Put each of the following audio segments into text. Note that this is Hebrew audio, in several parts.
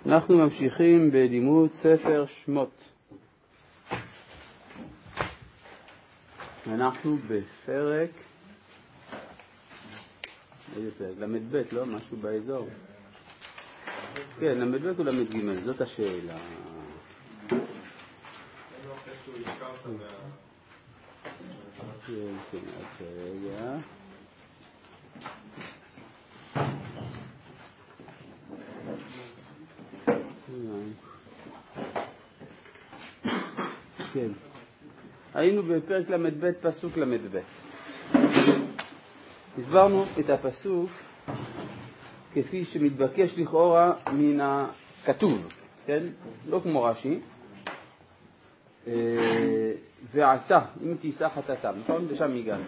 אנחנו ממשיכים בלימוד ספר שמות. אנחנו בפרק, איזה פרק? למד ב', לא? משהו באזור. כן, למד ב' או למד ג', זאת השאלה. כן, רגע. כן. היינו בפרק למד ב', פסוק למד ב'. הסברנו את הפסוק כפי שמתבקש לכאורה מן הכתוב, כן? לא כמו רש"י. ועתה, אם תישא חטאתם, נכון? לשם הגענו.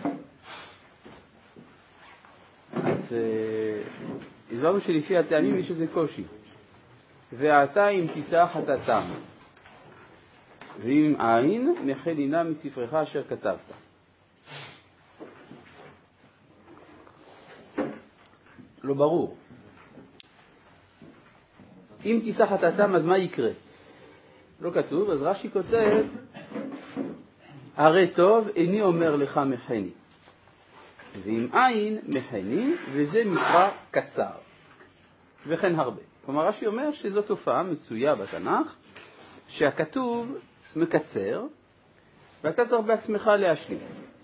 אז הסברנו שלפי הטעמים יש איזה קושי. ועתה אם תישא חטאתם, ואם אין, מחלינה מספרך אשר כתבת. לא ברור. אם תישא חטאתם, אז מה יקרה? לא כתוב, אז רש"י כותב, הרי טוב, איני אומר לך מחני. ואם אין, מחני, וזה מקרא קצר. וכן הרבה. כלומר, רש"י אומר שזו תופעה מצויה בתנ"ך, שהכתוב מקצר, ואתה צריך בעצמך להשלים.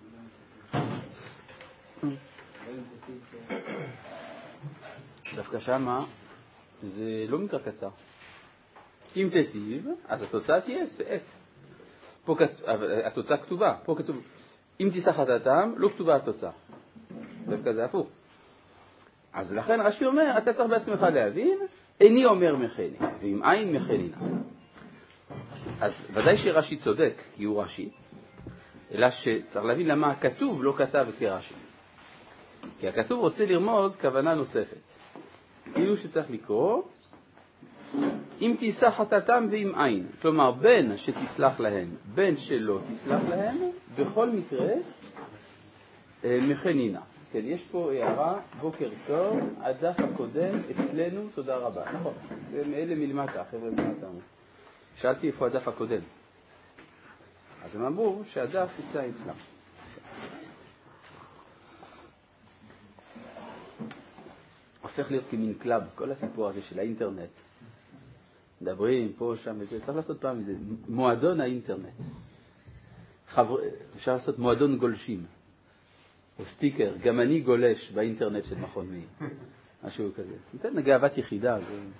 דווקא שמה זה לא מקרא קצר. אם תיטיב, אז התוצאה תהיה שאת. פה התוצאה כתובה. פה כתוב, אם תישא חטאתם, לא כתובה התוצאה. דווקא זה הפוך. אז לכן רש"י אומר, אתה צריך בעצמך להבין, איני אומר מחני, ואם אין מחנינה. אז ודאי שרש"י צודק, כי הוא רש"י, אלא שצריך להבין למה הכתוב לא כתב כרש"י. כי הכתוב רוצה לרמוז כוונה נוספת. כאילו שצריך לקרוא, אם תישא חטאתם ואם אין. כלומר, בין שתסלח להם, בין שלא תסלח להם, בכל מקרה, מחנינה. כן, יש פה הערה, בוקר טוב, הדף הקודם אצלנו, תודה רבה. נכון, זה מאלה מלמטה, חבר'ה מלמטה. שאלתי איפה הדף הקודם. אז הם אמרו שהדף יצא אצלם. הופך להיות כמין קלאב, כל הסיפור הזה של האינטרנט. מדברים פה, שם, וזה. צריך לעשות פעם איזה מועדון האינטרנט. אפשר לעשות מועדון גולשים. או סטיקר, גם אני גולש באינטרנט של מכון מי. משהו כזה. ניתן לגאוות יחידה.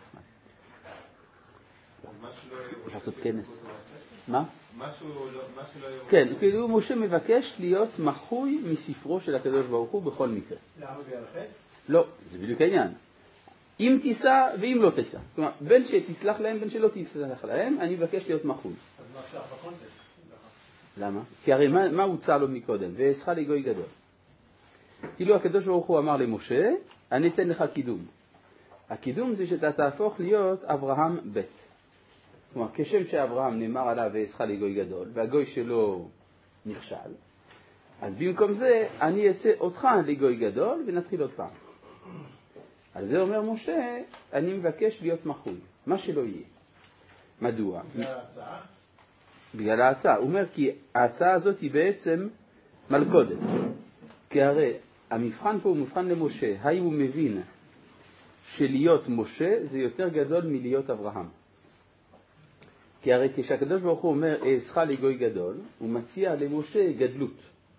אפשר לעשות כנס. מה? כן, כאילו משה מבקש להיות מחוי מספרו של הקדוש ברוך הוא בכל מקרה. למה זה ירחק? לא, זה בדיוק העניין. אם תישא ואם לא תישא. כלומר, בין שתסלח להם, בין שלא תסלח להם, אני מבקש להיות מחוי. אז מה עכשיו בקונטקסט? למה? כי הרי מה הוצע לו מקודם? ואעשך לגוי גדול. כאילו הקדוש ברוך הוא אמר למשה, אני אתן לך קידום. הקידום זה שאתה תהפוך להיות אברהם ב'. כלומר, כשם שאברהם נאמר עליו ואעשך לגוי גדול, והגוי שלו נכשל, אז במקום זה אני אעשה אותך לגוי גדול ונתחיל עוד פעם. על זה אומר משה, אני מבקש להיות מחוי, מה שלא יהיה. מדוע? בגלל ההצעה? בגלל ההצעה. הוא אומר כי ההצעה הזאת היא בעצם מלכודת. כי הרי המבחן פה הוא מבחן למשה, האם הוא מבין שלהיות משה זה יותר גדול מלהיות אברהם. כי הרי כשהקדוש ברוך הוא אומר, אעשך לגוי גדול, הוא מציע למשה גדלות.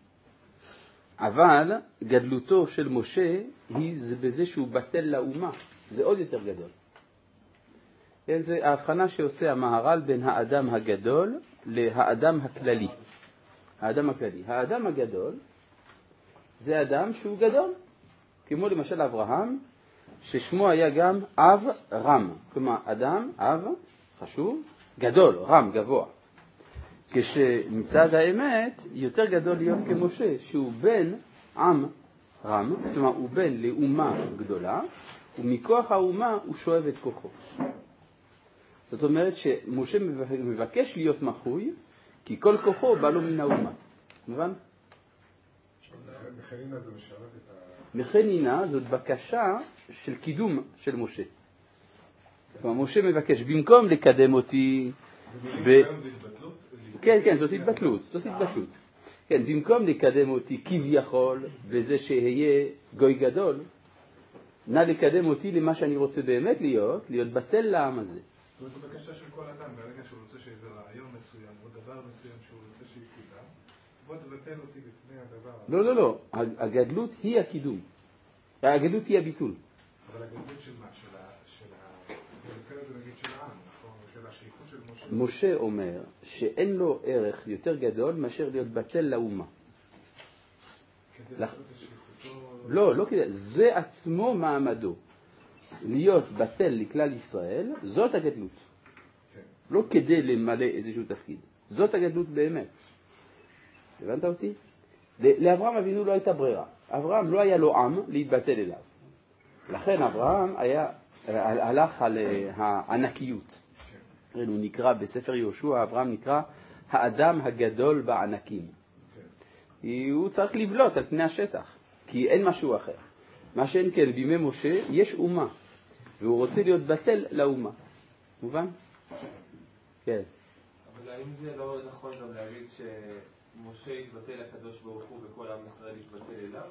אבל גדלותו של משה היא בזה שהוא בטל לאומה. זה עוד יותר גדול. כן, זה ההבחנה שעושה המהר"ל בין האדם הגדול להאדם הכללי. האדם הכללי. האדם הגדול זה אדם שהוא גדול. כמו למשל אברהם, ששמו היה גם אב רם. כלומר, אדם, אב, חשוב, גדול, רם, גבוה. כשמצד האמת יותר גדול להיות כמשה, שהוא בן עם רם, כלומר הוא בן לאומה גדולה, ומכוח האומה הוא שואב את כוחו. זאת אומרת שמשה מבקש להיות מחוי, כי כל כוחו בא לו מן האומה. מובן? מחנינה זה משרת את מחנינה זאת בקשה של קידום של משה. כלומר, משה מבקש, במקום לקדם אותי... כן, זאת התבטלות. כן, במקום לקדם אותי כביכול, בזה שאהיה גוי גדול, נא לקדם אותי למה שאני רוצה באמת להיות בטל לעם הזה. זאת בקשה של כל אדם, ברגע שהוא רוצה שאיזה רעיון מסוים, או דבר מסוים שהוא רוצה שיקודם, בוא תבטל אותי בפני הדבר. לא, הגדלות היא הקידום. הגדלות היא הביטול. אבל הגדלות של מה? זה נגיד של העם, של השייכות של משה. משה אומר שאין לו ערך יותר גדול מאשר להיות בטל לאומה. כדי לעשות את שייכותו... לא כדי, זה עצמו מעמדו. להיות בטל לכלל ישראל, זאת הגדלות. לא כדי למלא איזשהו תפקיד. זאת הגדלות באמת. הבנת אותי? לאברהם אבינו לא הייתה ברירה. אברהם לא היה לו עם להתבטל אליו. לכן אברהם הלך על הענקיות. הוא נקרא בספר יהושע, אברהם נקרא האדם הגדול בענקים. הוא צריך לבלוט על פני השטח, כי אין משהו אחר. מה שאין כן, בימי משה יש אומה, והוא רוצה להיות בטל לאומה. מובן? כן. אבל האם זה לא נכון גם להגיד שמשה יתבטל לקדוש ברוך הוא וכל עם ישראל יתבטל אליו?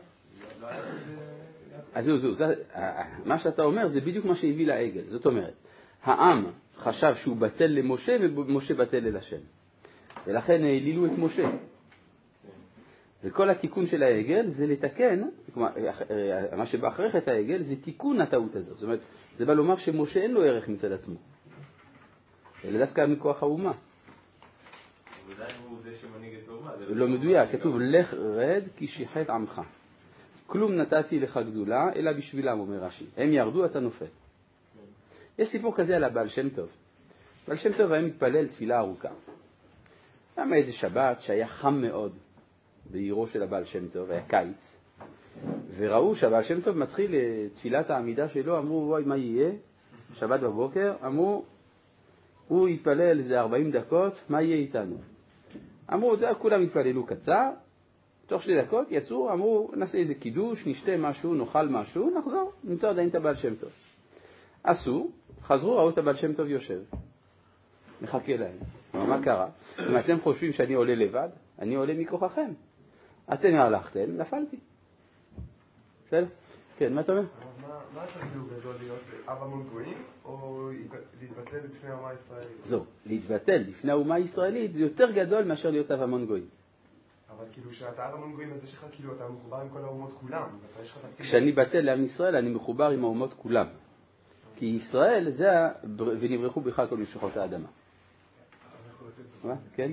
אז זהו, מה שאתה אומר זה בדיוק מה שהביא לעגל. זאת אומרת, העם חשב שהוא בטל למשה ומשה בטל אל השם. ולכן העלילו את משה. וכל התיקון של העגל זה לתקן, מה שבא אחרי את העגל זה תיקון הטעות הזאת. זאת אומרת, זה בא לומר שמשה אין לו ערך מצד עצמו. אלא דווקא מכוח האומה. ודאי הוא זה שמנהיג את האומה. לא מדויק, כתוב לך רד כי שיחת עמך. כלום נתתי לך גדולה, אלא בשבילם, אומר רש"י. הם ירדו, אתה נופל. יש סיפור כזה על הבעל שם טוב. בעל שם טוב היה מתפלל תפילה ארוכה. היה איזה שבת שהיה חם מאוד בעירו של הבעל שם טוב, היה קיץ. וראו שהבעל שם טוב מתחיל תפילת העמידה שלו, אמרו, וואי, מה יהיה? שבת בבוקר, אמרו, הוא יתפלל איזה 40 דקות, מה יהיה איתנו? אמרו, כולם התפללו קצר, תוך 2 דקות יצאו, אמרו, נעשה איזה קידוש, נשתה משהו, נאכל משהו, נחזור, נמצא עדיין את הבעל שם טוב. עשו, חזרו, ראו את הבעל שם טוב יושב. מחכה להם. מה קרה? אם אתם חושבים שאני עולה לבד, אני עולה מכוחכם. אתם הלכתם, נפלתי. בסדר? כן, מה אתה אומר? מה התרגיל גדול להיות? אב המון גויים או להתבטל לפני האומה הישראלית? זו, להתבטל לפני האומה הישראלית זה יותר גדול מאשר להיות אב המון גויים. אבל כאילו שאתה אב המון גויים, אז יש לך כאילו, אתה מחובר עם כל האומות כולם. כשאני בטל לעם ישראל, אני מחובר עם האומות כולם. כי ישראל זה, ונברחו בכלל כל משפחות האדמה. מה? כן?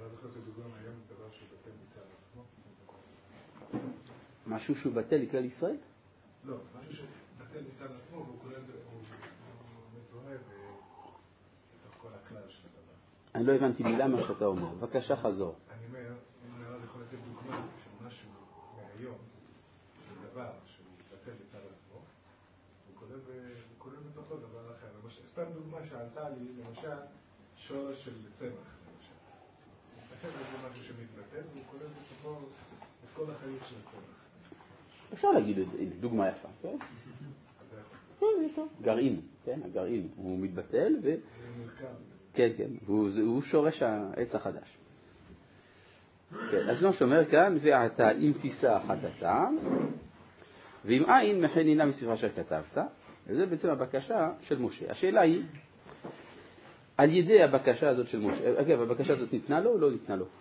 משהו שהוא בטל לכלל ישראל? לא, משהו שבטל מצד עצמו, והוא כולל, הוא מזוהה בתוך כל הכלל של הדבר. אני לא הבנתי מילה מה שאתה אומר. בבקשה חזור. אני אומר, אם אני יכול לתת דוגמה של משהו מהיום, של דבר שהוא בטל מצד עצמו, הוא כולל בתוכו דבר אחר. סתם דוגמה שעלתה לי, למשל, שורש של צמח, למשל. מתבטל בזה משהו שמתבטל, והוא כולל בתוכו את כל החיות של הצמח. אפשר להגיד את זה, דוגמה יפה, כן? גרעין, כן, הגרעין הוא מתבטל כן, והוא שורש העץ החדש. כן, אז מה שאומר כאן, ואתה אם תישא אחת הטעם, ואם אין מכן אינה מספרה שכתבת, וזה בעצם הבקשה של משה. השאלה היא, על ידי הבקשה הזאת של משה, אגב, הבקשה הזאת ניתנה לו או לא ניתנה לו?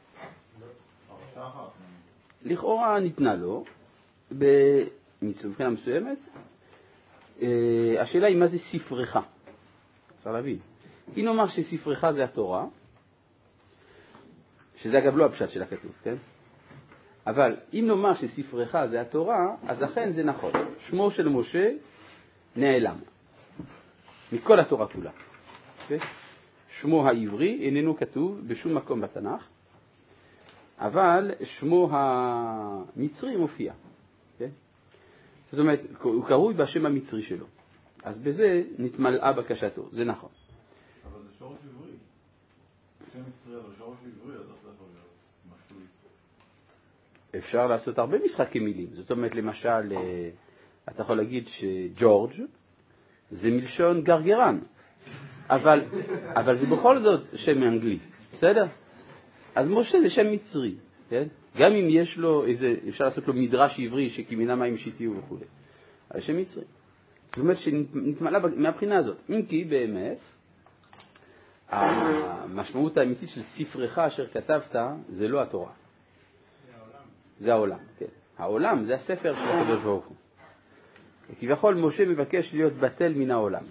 לכאורה ניתנה לו, מבחינה מסוימת, השאלה היא מה זה ספרך. צריך להבין. אם נאמר שספרך זה התורה, שזה אגב לא הפשט של הכתוב, כן? אבל אם נאמר שספרך זה התורה, אז אכן זה נכון. שמו של משה נעלם. מכל התורה כולה. Okay? שמו העברי איננו כתוב בשום מקום בתנ"ך, אבל שמו המצרי מופיע. Okay? זאת אומרת, הוא קרוי בשם המצרי שלו. אז בזה נתמלאה בקשתו, זה נכון. אבל זה שורש עברי. שם מצרי, אבל שורש עברי, אז אתה יכול להיות משהו. אפשר לעשות הרבה משחקי מילים. זאת אומרת, למשל, אתה יכול להגיד שג'ורג' זה מלשון גרגרן, אבל זה בכל זאת שם אנגלי, בסדר? אז משה זה שם מצרי, כן? גם אם יש לו איזה, אפשר לעשות לו מדרש עברי שכמינה מים שיתיו וכו'. אבל שם מצרי. זאת אומרת שנתמלא מהבחינה הזאת. אם כי באמת, המשמעות האמיתית של ספרך אשר כתבת זה לא התורה. זה העולם, כן. העולם זה הספר של הקדוש ברוך הוא. כביכול משה מבקש להיות בטל מן העולם.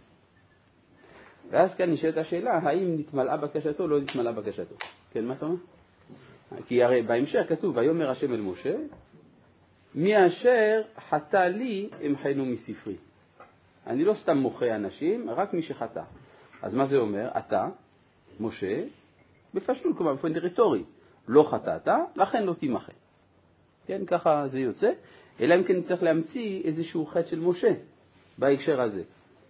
ואז כאן נשאלת השאלה, האם נתמלאה בקשתו או לא נתמלאה בקשתו? כן, מה אתה אומר? כי הרי בהמשך כתוב, ויאמר השם אל משה, מי אשר חטא לי אמחנו מספרי. אני לא סתם מוחה אנשים, רק מי שחטא. אז מה זה אומר? אתה, משה, בפשטות, כלומר, בפן ריטורי, לא חטאת, לכן לא תימחה. כן, ככה זה יוצא, אלא אם כן נצטרך להמציא איזשהו חטא של משה בהקשר הזה.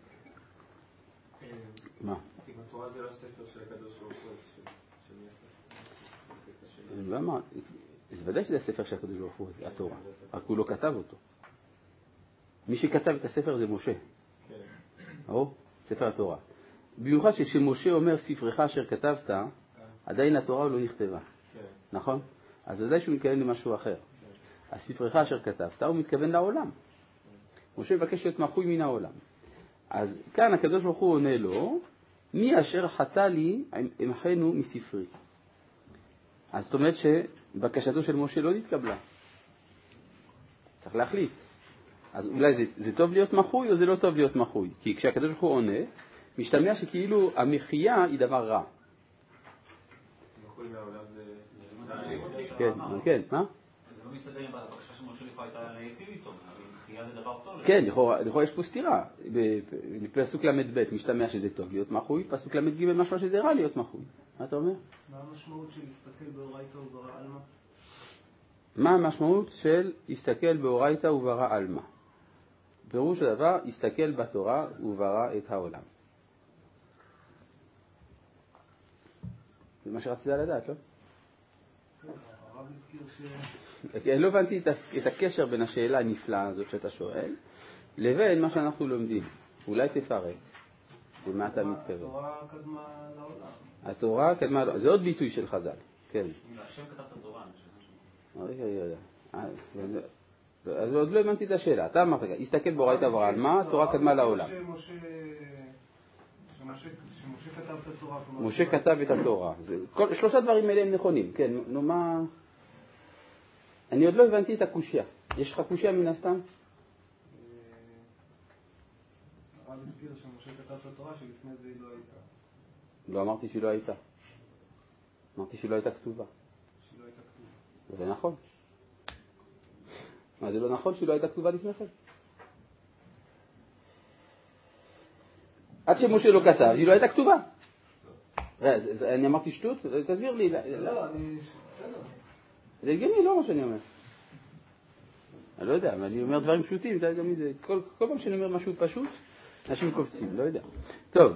מה? אם התורה זה לא ספר של הקדוש ברוך הוא, של מי הספר? למה? זה ודאי שזה הספר של הקדוש ברוך הוא, התורה, רק הוא לא כתב אותו. מי שכתב את הספר זה משה. או? ספר התורה. במיוחד שכשמשה אומר ספרך אשר כתבת, עדיין התורה לא נכתבה. נכון? אז ודאי שהוא מתכוון למשהו אחר. הספרך אשר כתבת, הוא מתכוון לעולם. משה מבקש להיות מחוי מן העולם. אז כאן הקדוש ברוך הוא עונה לו, מי אשר חטא לי אמחנו מספרי. אז זאת אומרת שבקשתו של משה לא נתקבלה. צריך להחליט. אז אולי זה טוב להיות מחוי או זה לא טוב להיות מחוי? כי כשהקדוש ברוך הוא עונה, משתמע שכאילו המחייה היא דבר רע. מחוי מהעולם זה... כן, כן, מה? זה לא מסתדר עם הבקשה שמשה לפעמים הייתה להיטיב איתו, אבל מחייה זה דבר טוב. כן, לכאורה יש פה סתירה. בפסוק למד ב' משתמע שזה טוב להיות מחוי, פסוק למד ג' משמע שזה רע להיות מחוי. מה אתה אומר? מה המשמעות של להסתכל באורייתא וברא עלמא? מה המשמעות של להסתכל באורייתא וברא עלמא? פירוש הדבר, הסתכל בתורה וברא את העולם. זה מה שרצית לדעת, לא? הרב הזכיר אני לא הבנתי את הקשר בין השאלה הנפלאה הזאת שאתה שואל, לבין מה שאנחנו לומדים. אולי תפרט. למה אתה מתכוון? התורה קדמה לעולם. התורה קדמה לעולם. זה עוד ביטוי של חז"ל. כן. השם כתב את התורה. אז עוד לא הבנתי את השאלה. אתה אמרת, הסתכל באורייתא וברא עלמא, התורה קדמה לעולם. שמשה כתב את התורה. משה כתב את התורה. שלושה דברים האלה הם נכונים. כן, נו מה... אני עוד לא הבנתי את הקושיה. יש לך קושיה מן הסתם? הרב הזכיר שמשה כתב את התורה שלפני זה היא לא הייתה. לא אמרתי שהיא לא הייתה. אמרתי שהיא לא הייתה כתובה. שהיא לא הייתה כתובה. זה נכון. מה, זה לא נכון שהיא לא הייתה כתובה לפני כן? עד שמשה לא כתב, היא לא הייתה כתובה. אני אמרתי שטות? תסביר לי. לא, אני... בסדר. זה הגיוני, לא מה שאני אומר. אני לא יודע, אני אומר דברים פשוטים, אתה יודע מי זה. כל פעם שאני אומר משהו פשוט, אנשים קופצים, לא יודע. טוב.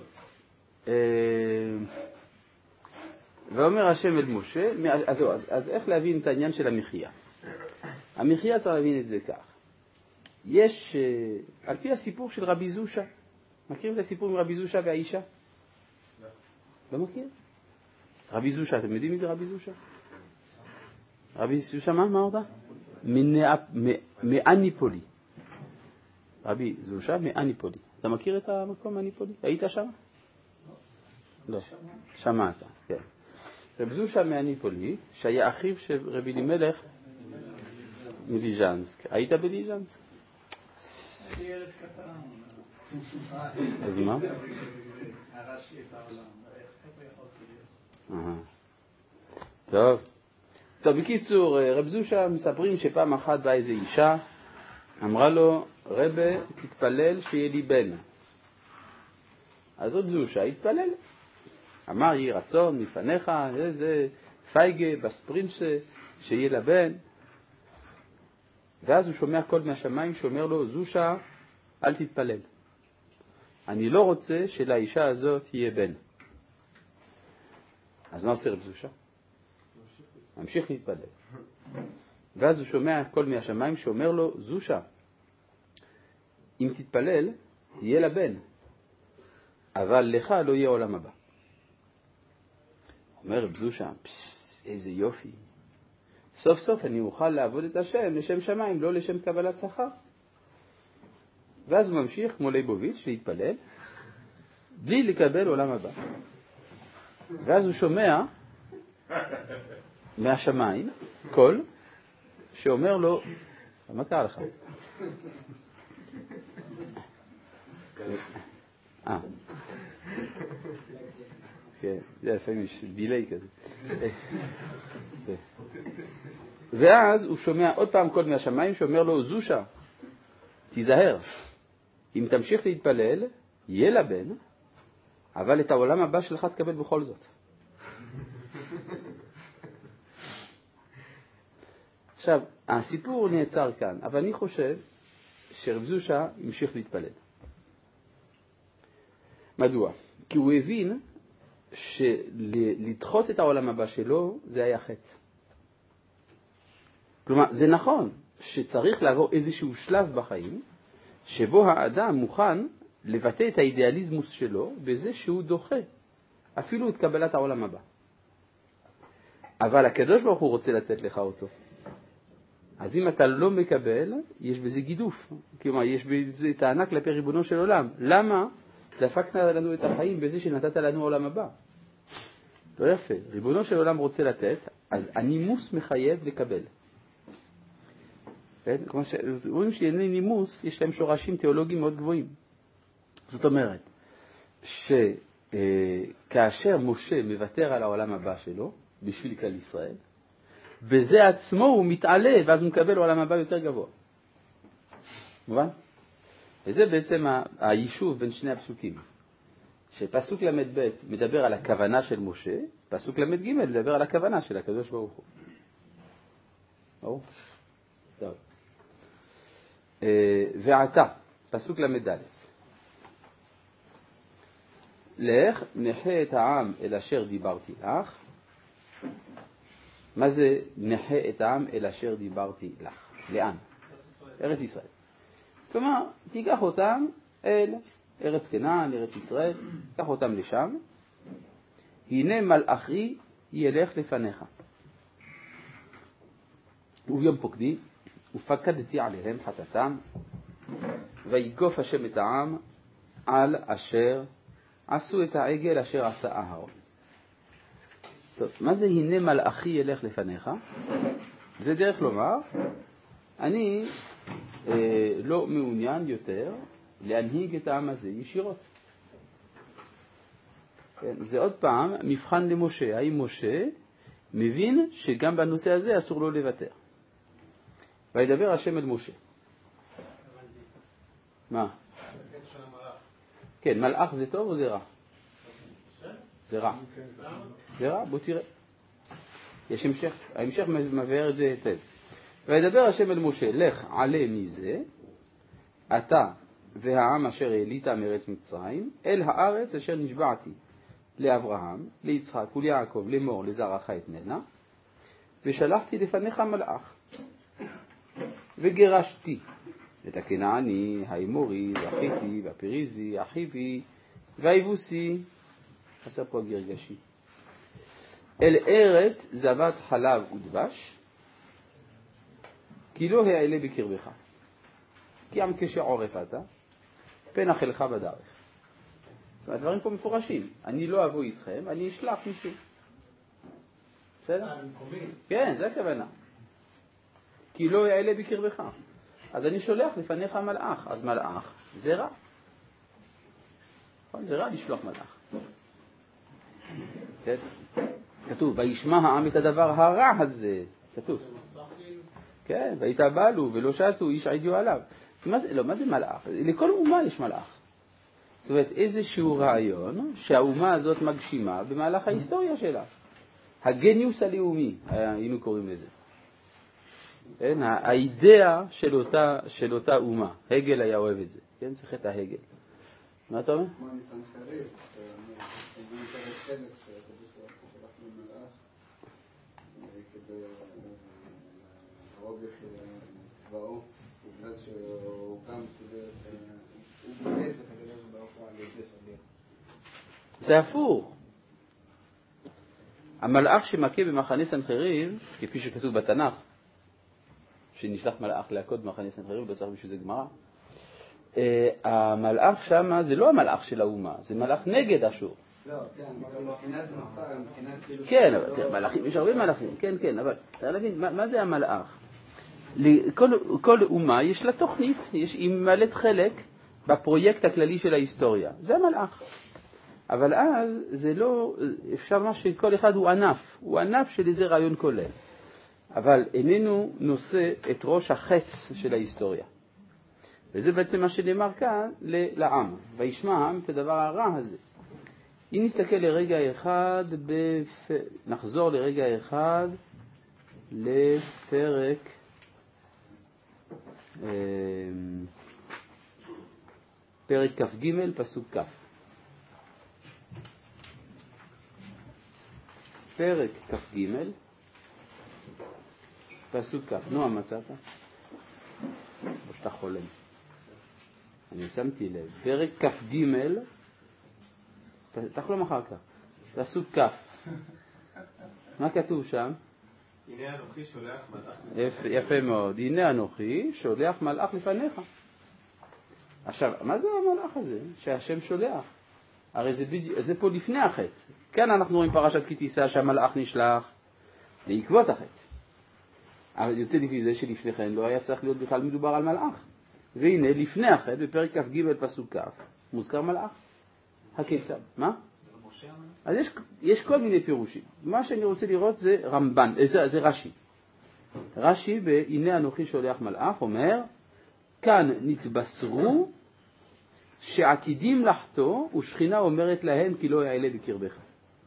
ואומר השם אל משה, אז איך להבין את העניין של המחיה? המחיה צריך להבין את זה כך. יש, על פי הסיפור של רבי זושה, מכירים את הסיפור עם רבי זושה והאישה? לא מכיר? רבי זושה, אתם יודעים מי זה רבי זושה? רבי זושה מה אמרת? מאניפולי. רבי זושה מאניפולי. אתה מכיר את המקום מאניפולי? היית שם? לא. שמעת, כן. רבי זושה מאניפולי, שהיה אחיו של רבי אלימלך מליז'נסק. היית בליז'נסק? הייתי ילד קטן. אז מה? הרשתי את העולם. איפה יכולתי להיות? טוב, בקיצור, רב זושה מספרים שפעם אחת באה איזו אישה, אמרה לו, רבי, תתפלל שיהיה לי בן. אז רב זושה התפלל. אמר, יהי רצון מפניך, איזה פייגה, בספרינצה, שיהיה לה בן. ואז הוא שומע קול מהשמיים שאומר לו, זושה, אל תתפלל. אני לא רוצה שלאישה הזאת יהיה בן. אז מה עושה רב זושה? ממשיך להתפלל. ואז הוא שומע קול מהשמיים שאומר לו, זושה, אם תתפלל, יהיה לה בן, אבל לך לא יהיה עולם הבא. אומר רב זושה, איזה יופי. סוף סוף אני אוכל לעבוד את השם לשם שמיים, לא לשם קבלת שכר. ואז הוא ממשיך כמו ליבוביץ' להתפלל, בלי לקבל עולם הבא. ואז הוא שומע מהשמיים קול שאומר לו, מה קרה לך? כן, זה לפעמים יש דילי כזה. ואז הוא שומע עוד פעם קול מהשמיים שאומר לו, זושה, תיזהר, אם תמשיך להתפלל, יהיה לה בן, אבל את העולם הבא שלך תקבל בכל זאת. עכשיו, הסיפור נעצר כאן, אבל אני חושב שרב זושה המשיך להתפלל. מדוע? כי הוא הבין שלדחות את העולם הבא שלו זה היה חטא. כלומר, זה נכון שצריך לעבור איזשהו שלב בחיים שבו האדם מוכן לבטא את האידיאליזמוס שלו בזה שהוא דוחה אפילו את קבלת העולם הבא. אבל הקדוש ברוך הוא רוצה לתת לך אותו. אז אם אתה לא מקבל, יש בזה גידוף. כלומר, יש בזה טענה כלפי ריבונו של עולם. למה דפקת לנו את החיים בזה שנתת לנו עולם הבא? לא יפה. ריבונו של עולם רוצה לתת, אז הנימוס מחייב לקבל. כמו שרואים שענייני נימוס יש להם שורשים תיאולוגיים מאוד גבוהים. זאת אומרת, שכאשר משה מוותר על העולם הבא שלו, בשביל כלל ישראל, בזה עצמו הוא מתעלה, ואז הוא מקבל עולם הבא יותר גבוה. מובן? וזה בעצם היישוב בין שני הפסוקים. שפסוק למד ב' מדבר על הכוונה של משה, פסוק למד ג' מדבר על הכוונה של הקדוש ברוך הוא. ברור? טוב. ועתה, פסוק למד ד' לך נחה את העם אל אשר דיברתי לך. מה זה נחה את העם אל אשר דיברתי לך? לאן? ארץ ישראל. כלומר, תיקח אותם אל ארץ כנען, ארץ ישראל, תיקח אותם לשם. הנה מלאכי ילך לפניך. וביום פוקדי, ופקדתי עליהם חטאתם, ויגוף השם את העם על אשר עשו את העגל אשר עשה אהרון. טוב, מה זה הנה מלאכי ילך לפניך? זה דרך לומר, אני לא מעוניין יותר להנהיג את העם הזה ישירות. כן, זה עוד פעם מבחן למשה. האם משה מבין שגם בנושא הזה אסור לו לוותר? וידבר השם אל משה. מה? כן, מלאך זה טוב או זה רע? זה רע. זה רע, בוא תראה. יש המשך. ההמשך מבאר את זה היטב. וידבר השם אל משה, לך עלה מזה, אתה והעם אשר העלית מארץ מצרים, אל הארץ אשר נשבעתי לאברהם, ליצחק וליעקב, לאמור לזרעך אתננה, ושלחתי לפניך מלאך, וגירשתי את הכנעני, האמורי, והחיתי, והפריזי, החיבי, והיבוסי, חסר פה הגרגשי, אל ארץ זבת חלב ודבש, כי לא העלה בקרבך, כי עם כשעורף אתה, פן אכלך בדרך. זאת אומרת, הדברים פה מפורשים. אני לא אבוא איתכם, אני אשלח מישהו. בסדר? כן, זה הכוונה. כי לא יעלה בקרבך. אז אני שולח לפניך מלאך. אז מלאך זה רע. זה רע לשלוח מלאך. כן? כתוב, וישמע העם את הדבר הרע הזה. כתוב. כן, ויתאבלו ולא שתו, איש עדיו עליו. מה זה מלאך? לכל אומה יש מלאך. זאת אומרת, איזשהו רעיון שהאומה הזאת מגשימה במהלך ההיסטוריה שלה. הגניוס הלאומי, היינו קוראים לזה. כן? האידאה של אותה אומה. הגל היה אוהב את זה. כן? צריך את ההגל. מה אתה אומר? כמו ניצן חריף, אני צריך חלק שלחנו מלאך כדי להרוג את צבאו, בגלל שהוא גם הוא בולט זה הפוך. המלאך שמכה במחנה סנחריב, כפי שכתוב בתנ"ך, שנשלח מלאך להכות במחנה סנחריב, לא צריך בשביל זה גמרא, המלאך שם זה לא המלאך של האומה, זה מלאך נגד אשור. לא, כן, מבחינת מוסר, מבחינת... כן, אבל מלאכים, יש הרבה מלאכים, כן, כן, אבל צריך להבין, מה זה המלאך? כל אומה יש לה תוכנית, היא ממלאת חלק בפרויקט הכללי של ההיסטוריה, זה המלאך. אבל אז זה לא, אפשר לומר שכל אחד הוא ענף של איזה רעיון כולל. אבל איננו נושא את ראש החץ של ההיסטוריה. וזה בעצם מה שנאמר כאן לעם. וישמע העם את הדבר הרע הזה. אם נסתכל לרגע אחד, נחזור לרגע אחד לפרק פרק כ"ג פסוק כ'. פרק כ"ג פסוק כ'. נועם, מצאת? או שאתה חולם? אני שמתי לב. פרק כ"ג, תחלום אחר כך. פסוק כ'. מה כתוב שם? הנה אנוכי שולח מלאך. יפה מאוד. הנה אנוכי שולח מלאך לפניך. עכשיו, מה זה המלאך הזה שהשם שולח? הרי זה פה לפני החטא. כאן אנחנו רואים פרשת כי תישא שהמלאך נשלח בעקבות החטא. אבל יוצא לפי זה שלפני כן לא היה צריך להיות בכלל מדובר על מלאך. והנה לפני החטא בפרק כ"ג פסוק כ' מוזכר מלאך. הכיצד? מה? אז יש כל מיני פירושים. מה שאני רוצה לראות זה רמב"ן, זה רש"י. רש"י בהנה אנוכי שולח מלאך אומר, כאן נתבשרו שעתידים לחטוא ושכינה אומרת להם כי לא יעלה בקרבך.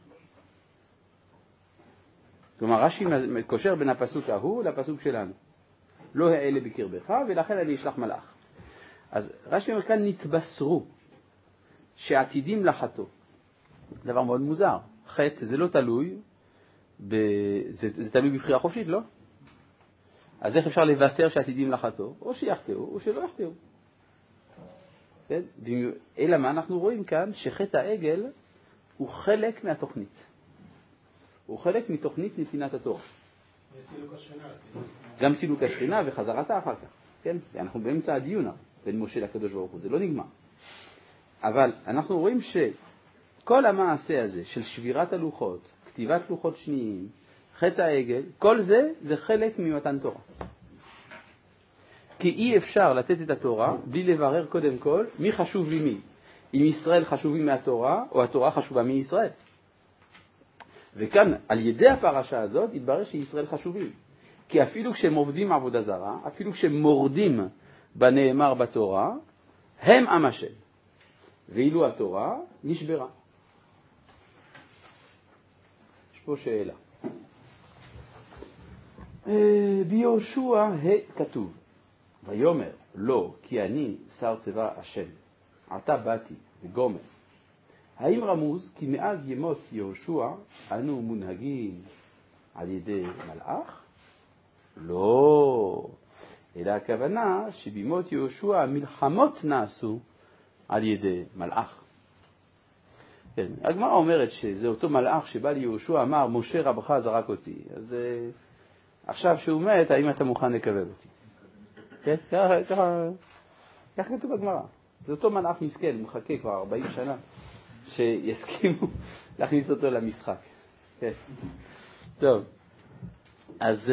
כלומר רש"י מקושר בין הפסוק ההוא לפסוק שלנו. לא יעלה בקרבך ולכן אני אשלח מלאך. אז רש"י אומר כאן נתבשרו שעתידים לחטוא. דבר מאוד מוזר. חטא זה לא תלוי, זה תלוי בבחירה חופשית, לא? אז איך אפשר לבשר שעתידים לחטוא? או שיחטאו או שלא יחטאו. כן? אלא מה אנחנו רואים כאן? שחטא העגל הוא חלק מהתוכנית. הוא חלק מתוכנית נתינת התורה. גם סילוק השכינה וחזרתה אחר כך. כן? אנחנו באמצע הדיון בין משה לקדוש ברוך הוא. זה לא נגמר. אבל אנחנו רואים שכל המעשה הזה של שבירת הלוחות, כתיבת לוחות שניים, חטא העגל, כל זה זה חלק ממתן תורה. כי אי אפשר לתת את התורה בלי לברר קודם כל מי חשוב ממי. אם ישראל חשובים מהתורה או התורה חשובה מישראל. וכאן על ידי הפרשה הזאת התברר שישראל חשובים. כי אפילו כשהם עובדים עבודה זרה, אפילו כשהם מורדים בנאמר בתורה, הם עם השם. ואילו התורה נשברה. יש פה שאלה. ביהושע כתוב, ויאמר לא כי אני שר צבא השם, עתה באתי וגומר. האם רמוז כי מאז ימות יהושע אנו מונהגים על ידי מלאך? לא, אלא הכוונה שבימות יהושע המלחמות נעשו על ידי מלאך. כן, הגמרא אומרת שזה אותו מלאך שבא ליהושע אמר משה רבך זרק אותי. אז עכשיו שהוא מת, האם אתה מוכן לקבל אותי? כן, ככה כתוב בגמרא. זה אותו מלאך מסכן, הוא מחכה כבר 40 שנה שיסכימו להכניס אותו למשחק. כן. טוב. אז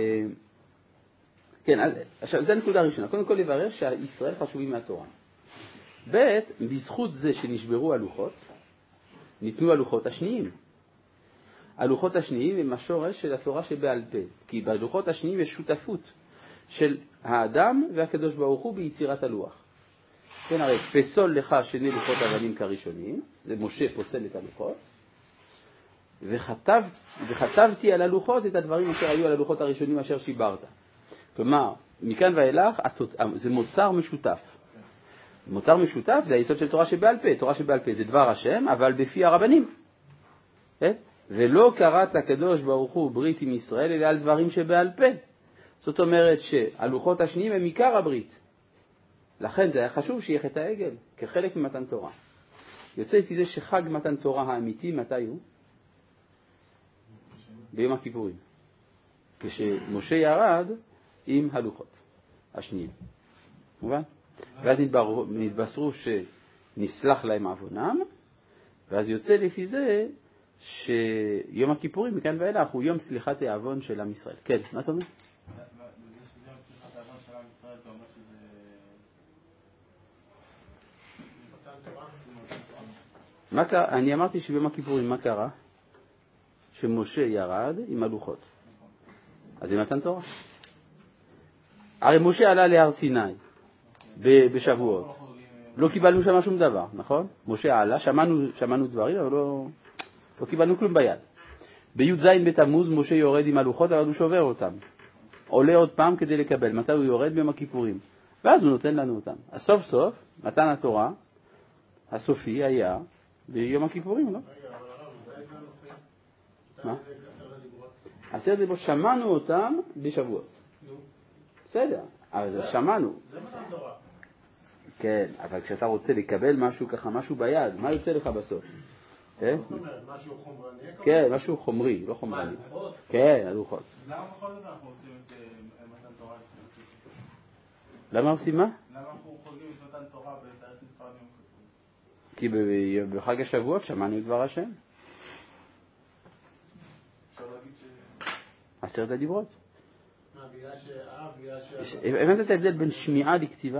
כן, עכשיו זה הנקודה הראשונה. קודם כל לברר שישראל חשובים מהתורה. ב' בזכות זה שנשברו הלוחות, ניתנו הלוחות השניים. הלוחות השניים הם השורש של התורה שבעל פה, כי בלוחות השניים יש שותפות של האדם והקדוש ברוך הוא ביצירת הלוח. כן, הרי פסול לך שני לוחות אבנים כראשונים, זה משה פוסל את הלוחות, וכתבתי על הלוחות את הדברים אשר היו על הלוחות הראשונים אשר שיברת. כלומר, מכאן ואילך זה מוצר משותף. מוצר משותף זה היסוד של תורה שבעל פה. תורה שבעל פה זה דבר השם, אבל בפי הרבנים. ולא קראת הקדוש ברוך הוא ברית עם ישראל, אלא על דברים שבעל פה. זאת אומרת שהלוחות השניים הם עיקר הברית. לכן זה היה חשוב שיהיה חטא העגל, כחלק ממתן תורה. יוצא לפי זה שחג מתן תורה האמיתי, מתי הוא? ביום הכיפורים. כשמשה ירד עם הלוחות השניים. מובן? ואז נתבשרו שנסלח להם עוונם, ואז יוצא לפי זה שיום הכיפורים מכאן ואילך הוא יום סליחת העוון של עם ישראל. כן, מה אתה אומר? אני אמרתי שביום הכיפורים מה קרה? שמשה ירד עם הלוחות. אז זה מתן תורה. הרי משה עלה להר סיני בשבועות. לא קיבלנו שם שום דבר, נכון? משה עלה, שמענו דברים, אבל לא קיבלנו כלום ביד. בי"ז בתמוז משה יורד עם הלוחות, אבל הוא שובר אותם. עולה עוד פעם כדי לקבל. מתי הוא יורד? ביום הכיפורים. ואז הוא נותן לנו אותם. אז סוף סוף, מתן התורה הסופי היה ביום הכיפורים, לא? מה? עשרת הדיברות שמענו אותם בשבועות. בסדר, אבל שמענו. זה מתן תורה. כן, אבל כשאתה רוצה לקבל משהו ככה, משהו ביד, מה יוצא לך בסוף? זאת אומרת, משהו חומרני? כן, משהו חומרי, לא חומרני. כן, הלוחות. למה בכל זאת אנחנו עושים את מתן תורה? למה עושים מה? למה אנחנו חוגגים את מתן תורה בתאריך מספר יום כי כיפורים? בחג השבועות שמענו את דבר השם. אפשר להגיד עשרת הדיברות. בגלל הבנת את ההבדל בין שמיעה לכתיבה?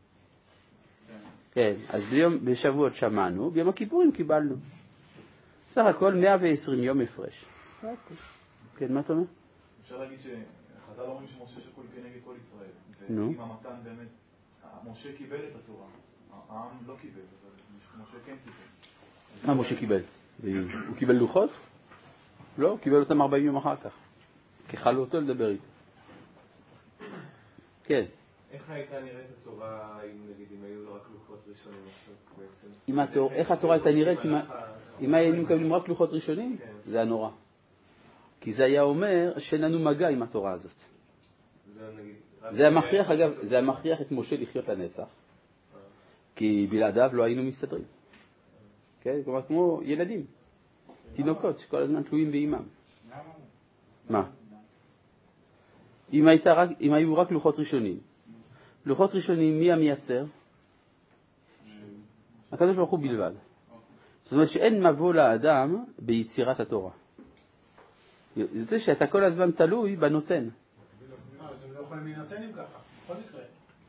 כן, אז בשבועות שמענו, ביום הכיפורים קיבלנו. סך הכל 120 יום הפרש. כן, מה אתה אומר? אפשר להגיד שחז"ל אומרים שמשה שקול כנגד כל ישראל. נו. ואם המתן באמת, משה קיבל את התורה, העם לא קיבל, אבל משה כן קיבל. מה משה קיבל? הוא קיבל לוחות? לא, הוא קיבל אותם 40 יום אחר כך. כחלו אותו לדבר איתו. כן. איך הייתה נראית התורה אם היו רק לוחות ראשונים בעצם? איך התורה הייתה נראית אם היינו מקבלים רק לוחות ראשונים? זה היה נורא. כי זה היה אומר שאין לנו מגע עם התורה הזאת. זה המכריח, אגב, זה המכריח את משה לחיות לנצח. כי בלעדיו לא היינו מסתדרים. כן? כלומר, כמו ילדים. תינוקות שכל הזמן תלויים באימם. מה? אם היו רק לוחות ראשונים. לוחות ראשונים, מי המייצר? הקדוש ברוך הוא בלבד. זאת אומרת שאין מבוא לאדם ביצירת התורה. זה שאתה כל הזמן תלוי בנותן. אז הם לא יכולים להינתן אם ככה, בכל מקרה.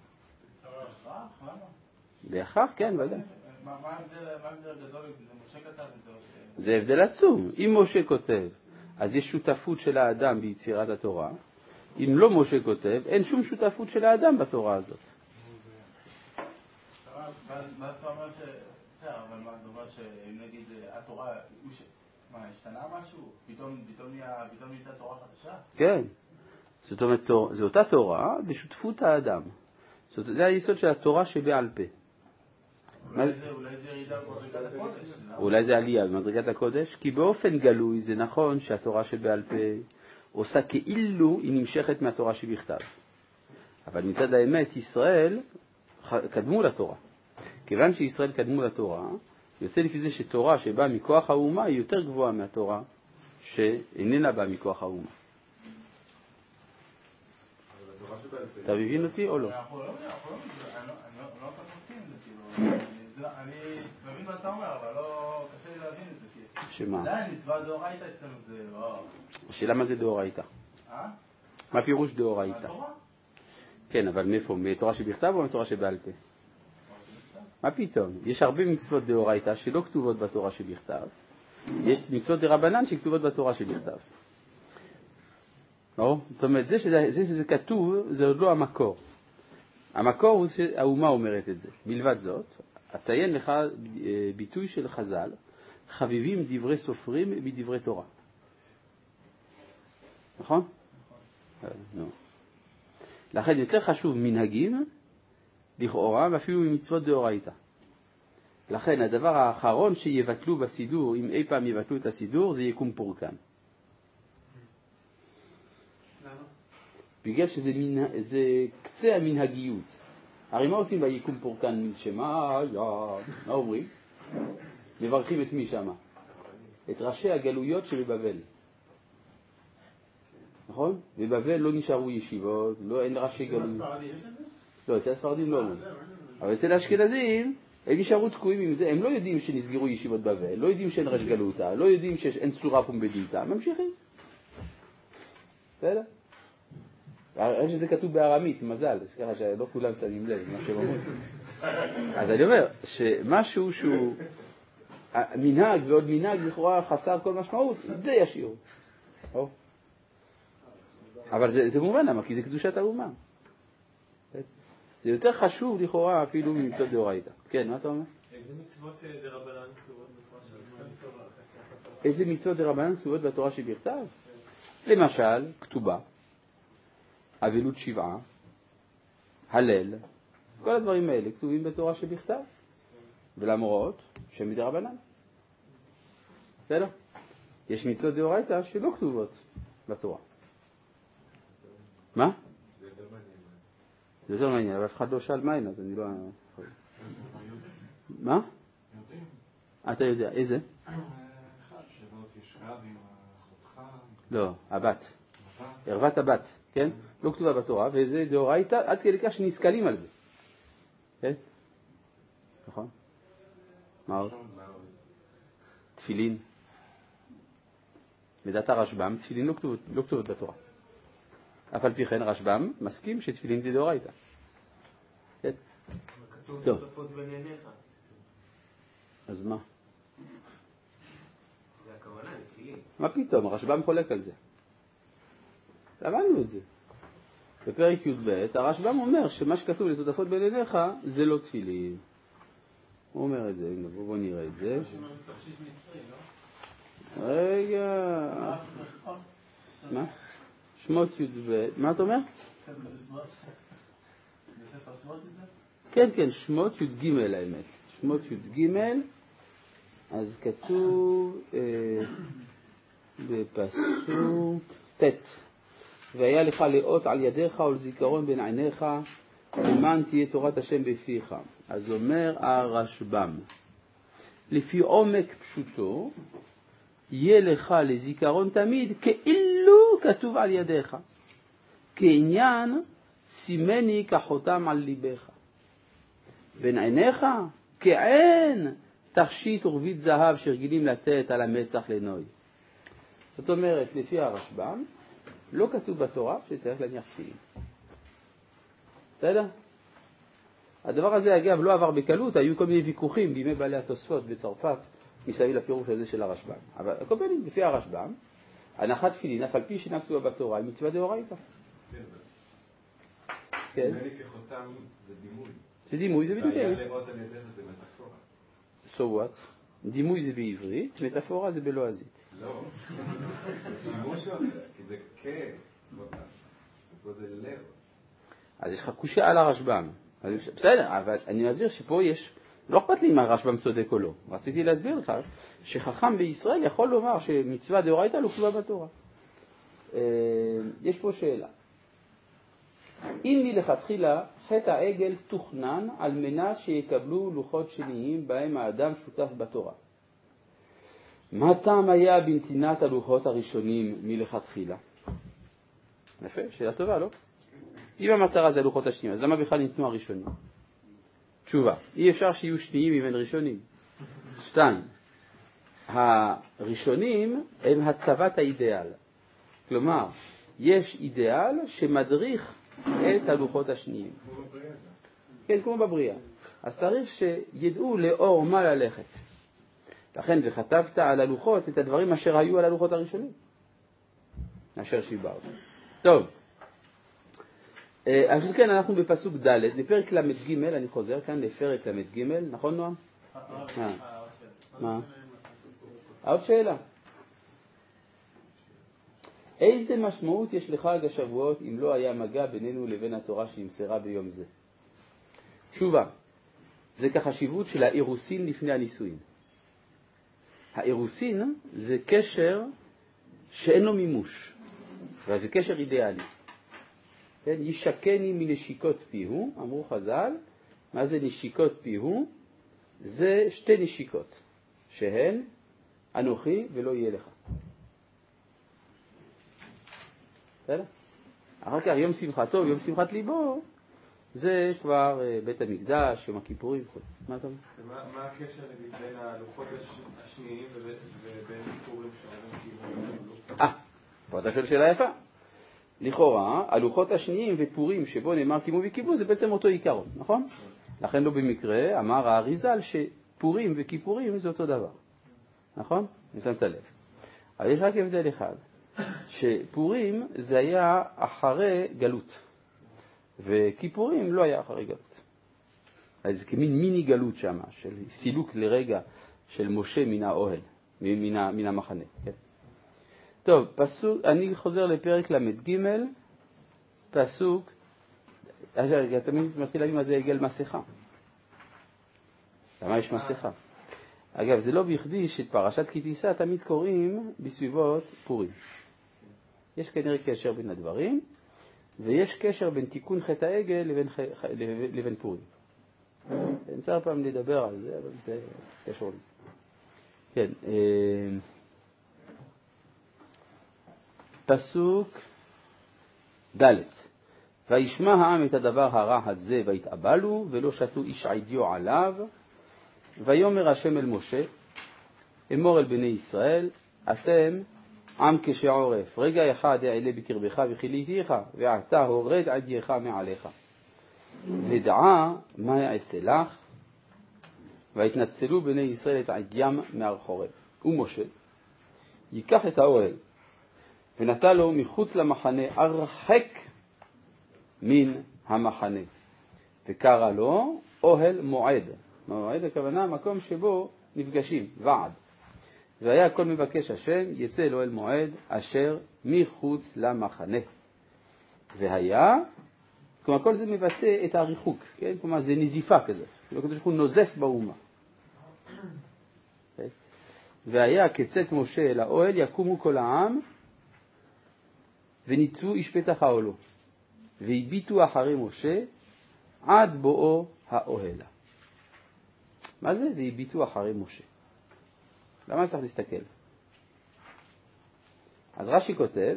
בהכרח, כן, ודאי. מה ההבדל הגדול? משה כתב את זה? זה הבדל עצום. אם משה כותב, אז יש שותפות של האדם ביצירת התורה. אם לא משה כותב, אין שום שותפות של האדם בתורה הזאת. מה אתה אומר אבל מה אתה אומר שאם נגיד התורה, מה, השתנה משהו? פתאום נהייתה תורה חדשה? כן. זאת אומרת, זו אותה תורה בשותפות האדם. זה היסוד של התורה שבעל פה. אולי זה ירידה במדרגת הקודש. אולי זה עלייה במדרגת הקודש, כי באופן גלוי זה נכון שהתורה שבעל פה עושה כאילו היא נמשכת מהתורה שבכתב. אבל מצד האמת, ישראל קדמו לתורה. כיוון שישראל קדמו לתורה, יוצא לפי זה שתורה שבאה מכוח האומה היא יותר גבוהה מהתורה שאיננה באה מכוח האומה. אתה מבין אותי או לא? אנחנו לא מסכים את זה, אני מבין מה אתה אומר, אבל לא קשה לי להבין את זה. שמה? עדיין מצווה דאורייתא אצלנו זה... השאלה מה זה דאורייתא? מה פירוש דאורייתא? מהתורה? כן, אבל מאיפה? מתורה שבכתב או מתורה שבעל פה? מה פתאום? יש הרבה מצוות דאורייתא שלא כתובות בתורה שבכתב. יש מצוות דרבנן שכתובות בתורה שבכתב. לא? זאת אומרת, זה שזה כתוב, זה עוד לא המקור. המקור הוא שהאומה אומרת את זה. מלבד זאת, אציין לך ביטוי של חז"ל, חביבים דברי סופרים מדברי תורה. נכון? נכון. לכן יותר חשוב מנהגים, לכאורה, ואפילו ממצוות דאורייתא. לכן הדבר האחרון שיבטלו בסידור, אם אי פעם יבטלו את הסידור, זה יקום פורקן. בגלל שזה קצה המנהגיות. הרי מה עושים ביקום פורקן? שמה, מה אומרים? מברכים את מי שמה? את ראשי הגלויות שבבבל. נכון? בבבל לא נשארו ישיבות, אין ראשי גלויות. לא, אצל הספרדים לא. אבל אצל האשכנזים הם נשארו תקועים עם זה, הם לא יודעים שנסגרו ישיבות בבל, לא יודעים שאין ראש גלותה, לא יודעים שאין צורה פומבדיתה, ממשיכים. בסדר? הרי שזה כתוב בארמית, מזל, ככה שלא כולם שמים לב מה שהם אומרים. אז אני אומר שמשהו שהוא מנהג ועוד מנהג לכאורה חסר כל משמעות, זה ישאירו. אבל זה מובן למה, כי זה קדושת האומה. זה יותר חשוב לכאורה אפילו ממצוות דאורייתא. כן, מה אתה אומר? איזה מצוות דרבנן כתובות בתורה שבכתב? איזה מצוות דרבנן כתובות בתורה שבכתב? למשל, כתובה, אבלות שבעה, הלל, כל הדברים האלה כתובים בתורה שבכתב, ולמרות שהם מדרבנן. בסדר? יש מצוות דאורייתא שלא כתובות בתורה. מה? זה יותר מעניין, אבל אף אחד לא שאל מים, אז אני לא... מה? אתה יודע, איזה? אחד שבאות יש רב עם אחותך. לא, הבת. ערוות הבת, כן? לא כתובה בתורה, וזה דאורייתא עד כדי כך שנזכלים על זה. כן? נכון? מה עוד? תפילין. בדעת הרשב"ם, תפילין לא כתובות בתורה. אף על פי כן רשב"ם מסכים שתפילין זה דאורייתא. כן? כתוב שותפות בין עיניך. אז מה? זה הכוונה, תפילין. מה פתאום? הרשב"ם חולק על זה. למדנו את זה. בפרק י"ב הרשב"ם אומר שמה שכתוב לשותפות בין עיניך זה לא תפילין. הוא אומר את זה, בואו נראה את זה. רגע. מה? שמות י"ב, מה אתה אומר? כן, כן, שמות י"ג האמת. שמות י"ג, אז כתוב בפסוק ט' והיה לך לאות על ידיך ולזיכרון בין עיניך למען תהיה תורת השם בפיך. אז אומר הרשב"ם, לפי עומק פשוטו, יהיה לך לזיכרון תמיד כאילו כתוב על ידיך, כעניין סימני כחותם על ליבך. בין עיניך כעין תכשיט ורבית זהב שרגילים לתת על המצח לנוי. זאת אומרת, לפי הרשב"ם, לא כתוב בתורה שצריך להניח תפילין. בסדר? הדבר הזה אגב לא עבר בקלות, היו כל מיני ויכוחים בימי בעלי התוספות בצרפת מסביב לפירוש הזה של הרשב"ם. אבל הקופלים, לפי הרשב"ם, הנחת תפילין, אף על פי שאינה כתובה בתורה, היא מצווה דאורייתא. כן. סימני כחותם זה דימוי. זה דימוי, זה בדיוק. והיה לראות על ידיך זה מטאפורה. So what? דימוי זה בעברית, מטאפורה זה בלועזית. לא. שימוש אחר, כי זה כחותם. ופה זה לב. אז יש לך קושיה על הרשב"ם. בסדר, אבל אני מסביר שפה יש, לא אכפת לי אם הרשב"ם צודק או לא. רציתי להסביר לך שחכם בישראל יכול לומר שמצווה דאורייתא לא כתובה בתורה. יש פה שאלה. אם מלכתחילה חטא העגל תוכנן על מנת שיקבלו לוחות שניים בהם האדם שותף בתורה, מה טעם היה בנתינת הלוחות הראשונים מלכתחילה? יפה, שאלה טובה, לא? אם המטרה זה הלוחות השניים, אז למה בכלל ניתנו הראשונים? תשובה, אי אפשר שיהיו שניים אם אין ראשונים. 2. הראשונים הם הצבת האידאל. כלומר, יש אידאל שמדריך את הלוחות השניים. כן, כמו בבריאה. אז צריך שידעו לאור מה ללכת. לכן וכתבת על הלוחות את הדברים אשר היו על הלוחות הראשונים. אשר שיברת. טוב. אז כן, אנחנו בפסוק ד' לפרק למ"ג, אני חוזר כאן לפרק למ"ג, נכון נועם? מה? עוד שאלה. איזה משמעות יש לחג השבועות אם לא היה מגע בינינו לבין התורה שנמסרה ביום זה? תשובה, זה כחשיבות של האירוסין לפני הנישואין. האירוסין זה קשר שאין לו מימוש, וזה קשר אידיאלי. כן? ישקני מנשיקות פיהו, אמרו חז"ל. מה זה נשיקות פיהו? זה שתי נשיקות שהן אנוכי ולא יהיה לך. בסדר? אחר כך יום שמחתו, יום שמחת ליבו, זה כבר בית המקדש, יום הכיפורים. מה אתה אומר? מה הקשר בין הלוחות השניים ובין כיפורים שאומרים פה אתה שואל שאלה יפה. לכאורה, הלוחות השניים ופורים שבו נאמר קימו וקיבו זה בעצם אותו עיקרון, נכון? לכן לא במקרה אמר האריזל שפורים וכיפורים זה אותו דבר. נכון? נשמת לב. אבל יש רק הבדל אחד, שפורים זה היה אחרי גלות, וכיפורים לא היה אחרי גלות. אז זה כמין מיני גלות שם, של סילוק לרגע של משה מן האוהל, מן המחנה. כן? טוב, פסוק, אני חוזר לפרק למד ג' פסוק, תמיד מתחיל להגיד מה זה עגל מסכה. למה יש מסכה? אגב, זה לא בכדי שפרשת כי תישא תמיד קוראים בסביבות פורים. יש כנראה קשר בין הדברים, ויש קשר בין תיקון חטא העגל לבין פורים. אני צריך פעם לדבר על זה, אבל זה קשור לזה. כן, פסוק ד' וישמע העם את הדבר הרע הזה והתאבלו ולא שתו איש עדיו עליו ויאמר השם אל משה אמור אל בני ישראל אתם עם כשעורף רגע אחד יעלה בקרבך וכיליתיך ועתה הורד עדייך מעליך ודעה מה יעשה לך והתנצלו בני ישראל את עדיים מהר חורב ומשה ייקח את האוהל ונטע לו מחוץ למחנה הרחק מן המחנה וקרא לו אוהל מועד. מועד הכוונה מקום שבו נפגשים, ועד. והיה כל מבקש השם יצא אל אוהל מועד אשר מחוץ למחנה. והיה, כלומר כל זה מבטא את הריחוק, כן? כלומר זה נזיפה כזה, הקדוש ברוך הוא נוזף באומה. והיה כצאת משה אל האוהל יקומו כל העם וניצבו איש פתח האוהלו והביטו אחרי משה עד בואו האוהלה. מה זה? והביטו אחרי משה. למה צריך להסתכל? אז רש"י כותב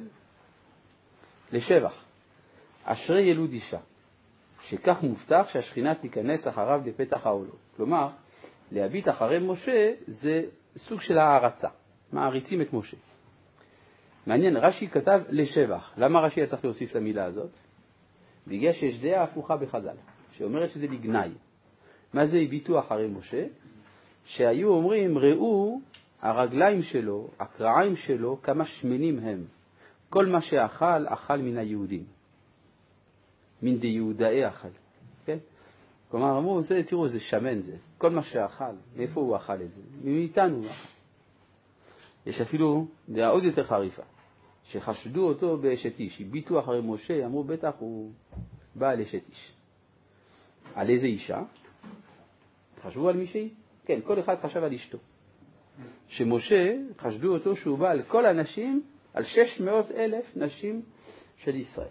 לשבח אשרי ילוד אישה שכך מובטח שהשכינה תיכנס אחריו בפתח האוהלו. כלומר להביט אחרי משה זה סוג של הערצה, מעריצים את משה. מעניין, רש"י כתב לשבח. למה רש"י צריך להוסיף את המילה הזאת? בגלל שיש דעה הפוכה בחז"ל, שאומרת שזה לגנאי. מה זה הביטו אחרי משה? שהיו אומרים, ראו הרגליים שלו, הקרעיים שלו, כמה שמנים הם. כל מה שאכל, אכל מן היהודים. מן די יהודאי אכל. כן? כלומר, אמרו, תראו, זה שמן זה. כל מה שאכל, מאיפה הוא אכל את זה? מאיתנו הוא אכל. יש אפילו דעה עוד יותר חריפה, שחשדו אותו באשת איש, הביטו אחרי משה, אמרו בטח הוא בעל אשת איש. על איזה אישה? חשבו על מישהי? כן, כל אחד חשב על אשתו. שמשה חשדו אותו שהוא בא על כל הנשים, על 600,000 נשים של ישראל.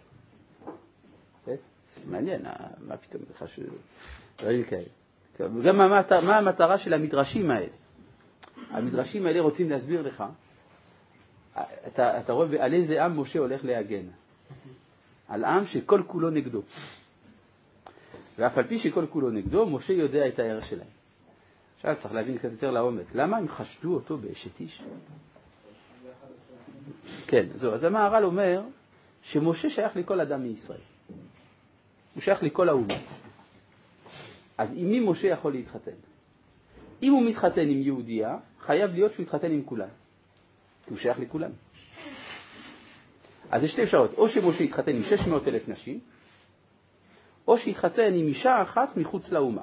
זה מעניין, מה פתאום חשבו? דברים כאלה. גם מה המטרה של המדרשים האלה? המדרשים האלה רוצים להסביר לך, אתה רואה על איזה עם משה הולך להגן. על עם שכל כולו נגדו. ואף על פי שכל כולו נגדו, משה יודע את הערך שלהם. עכשיו צריך להבין קצת יותר לעומק. למה הם חשדו אותו באשת איש? כן, זהו. אז המהר"ל אומר שמשה שייך לכל אדם מישראל. הוא שייך לכל האומה. אז עם מי משה יכול להתחתן? אם הוא מתחתן עם יהודייה, חייב להיות שהוא יתחתן עם כולם. כי הוא שייך לכולם. אז יש שתי אפשרויות. או שמשה יתחתן עם 600,000 נשים, או שיתחתן עם אישה אחת מחוץ לאומה.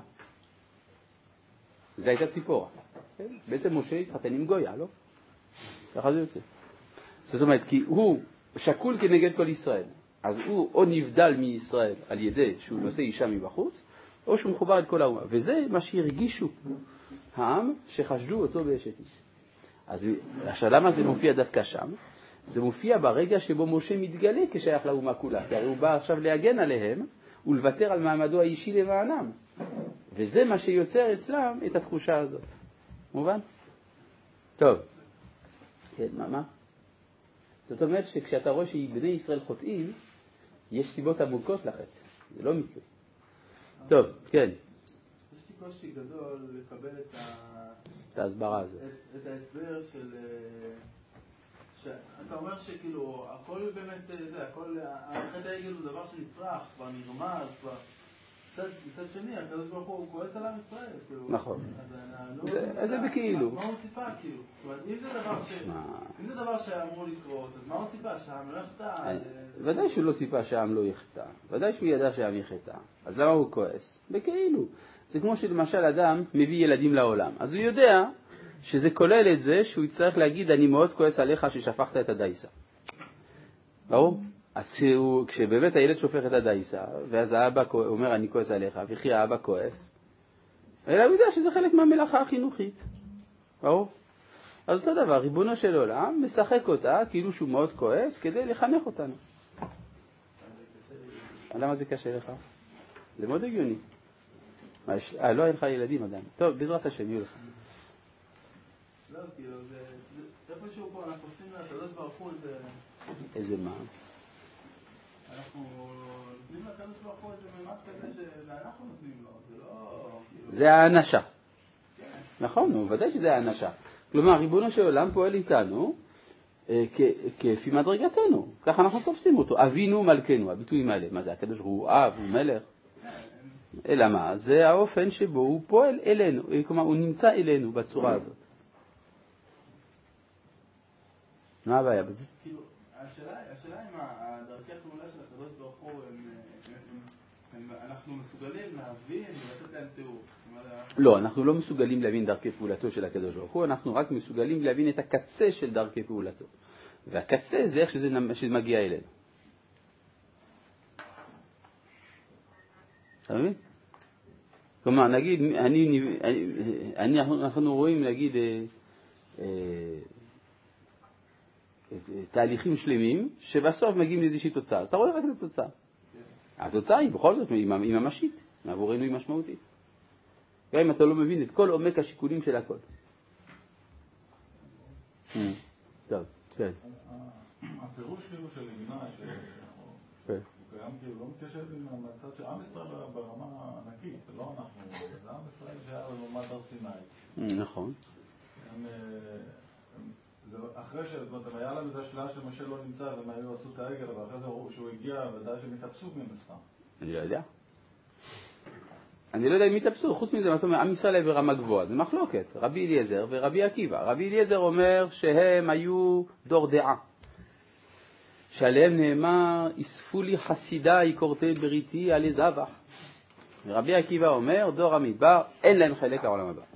זה הייתה ציפורה. בעצם משה יתחתן עם גויה, לא? ככה זה יוצא. זאת אומרת, כי הוא שקול כנגד כל ישראל. אז הוא או נבדל מישראל על ידי שהוא נושא אישה מבחוץ, או שהוא מחובר את כל האומה. וזה מה שהרגישו העם שחשדו אותו באשת איש. אז עכשיו למה זה מופיע דווקא שם? זה מופיע ברגע שבו משה מתגלה כשייך לאומה כולה. כי הרי הוא בא עכשיו להגן עליהם ולוותר על מעמדו האישי למענם. וזה מה שיוצר אצלם את התחושה הזאת. מובן? טוב. כן, מה? זאת אומרת שכשאתה רואה שבני ישראל חוטאים, יש סיבות עמוקות לחטא. זה לא מקרה. טוב, כן. יש לי קושי גדול לקבל את ההסברה הזאת. את ההסבר של... אתה אומר שכאילו, הכל באמת, הכל, החטא העגל הוא דבר שנצרך, כבר נרמז, כבר... מצד שני, הקדוש ברוך הוא כועס על עם ישראל, כאילו... נכון. אז זה בכאילו. מה הוא ציפה, כאילו? זאת אומרת, אם זה דבר שאמור לקרות, אז מה הוא ציפה? שהעם לא יחטא? ודאי שהוא לא ציפה שהעם לא יחטא. ודאי שהוא ידע שהעם יחטא. אז למה הוא כועס? בכאילו. זה כמו שלמשל אדם מביא ילדים לעולם. אז הוא יודע שזה כולל את זה שהוא יצטרך להגיד, אני מאוד כועס עליך ששפכת את הדייסה. ברור? אז כשבאמת הילד שופך את הדייסה, ואז האבא אומר אני כועס עליך, וכי האבא כועס, אלא הוא יודע שזה חלק מהמלאכה החינוכית. ברור? אז אותו דבר, ריבונו של עולם משחק אותה כאילו שהוא מאוד כועס כדי לחנך אותנו. למה זה קשה לך? זה מאוד הגיוני. לא היה לך ילדים עדיין. טוב, בעזרת השם יהיו לך. לא, כאילו, זה איפשהו פה, אנחנו עושים לקדוש ברוך הוא איזה מה? אנחנו נותנים לקדוש ברוך הוא איזה ממד כזה שאנחנו נותנים לו, זה לא... זה האנשה. נכון, ודאי שזה האנשה. כלומר, ריבונו של עולם פועל איתנו כפי מדרגתנו. ככה אנחנו תופסים אותו. אבינו מלכנו, הביטויים האלה. מה זה? הקדוש הוא אב, הוא מלך. אלא מה? זה האופן שבו הוא פועל אלינו. כלומר, הוא נמצא אלינו בצורה הזאת. מה הבעיה בזה? כאילו, השאלה אם הדרכי הפעולה של הקדוש ברוך הוא, אנחנו מסוגלים להבין ולתת להם תיאור. לא, אנחנו לא מסוגלים להבין דרכי פעולתו של הקדוש ברוך הוא, אנחנו רק מסוגלים להבין את הקצה של דרכי פעולתו. והקצה זה איך שזה מגיע אלינו. אתה מבין? כלומר, נגיד, אנחנו רואים, נגיד, תהליכים שלמים, שבסוף מגיעים לאיזושהי תוצאה. אז אתה רואה רק את התוצאה. התוצאה היא בכל זאת היא ממשית, מעבורנו היא משמעותית. גם אם אתה לא מבין את כל עומק השיקולים של הכל. טוב, כן. הפירוש כאילו של אמונה, שהוא קיים כאילו לא מתיישב עם המצד של עם ישראל ברמה ענקית, זה לא אנחנו, זה עם ישראל שהיה במעמד הר סיני. נכון. אחרי שהם היה להם איזה השלעה שמשה לא נמצא והם היו עשו את העגל, אבל אחרי זה ראו שהוא הגיע ודאי שהם התאפסו מן הסתם. אני לא יודע. אני לא יודע אם התאפסו, חוץ מזה, מה זאת אומרת, עם ישראל היה ברמה גבוהה, זה מחלוקת, רבי אליעזר ורבי עקיבא. רבי אליעזר אומר שהם היו דור דעה, שעליהם נאמר, אספו לי חסידה יקורתי בריתי עלי זבח. ורבי עקיבא אומר, דור המדבר, אין להם חלק לעולם הבא.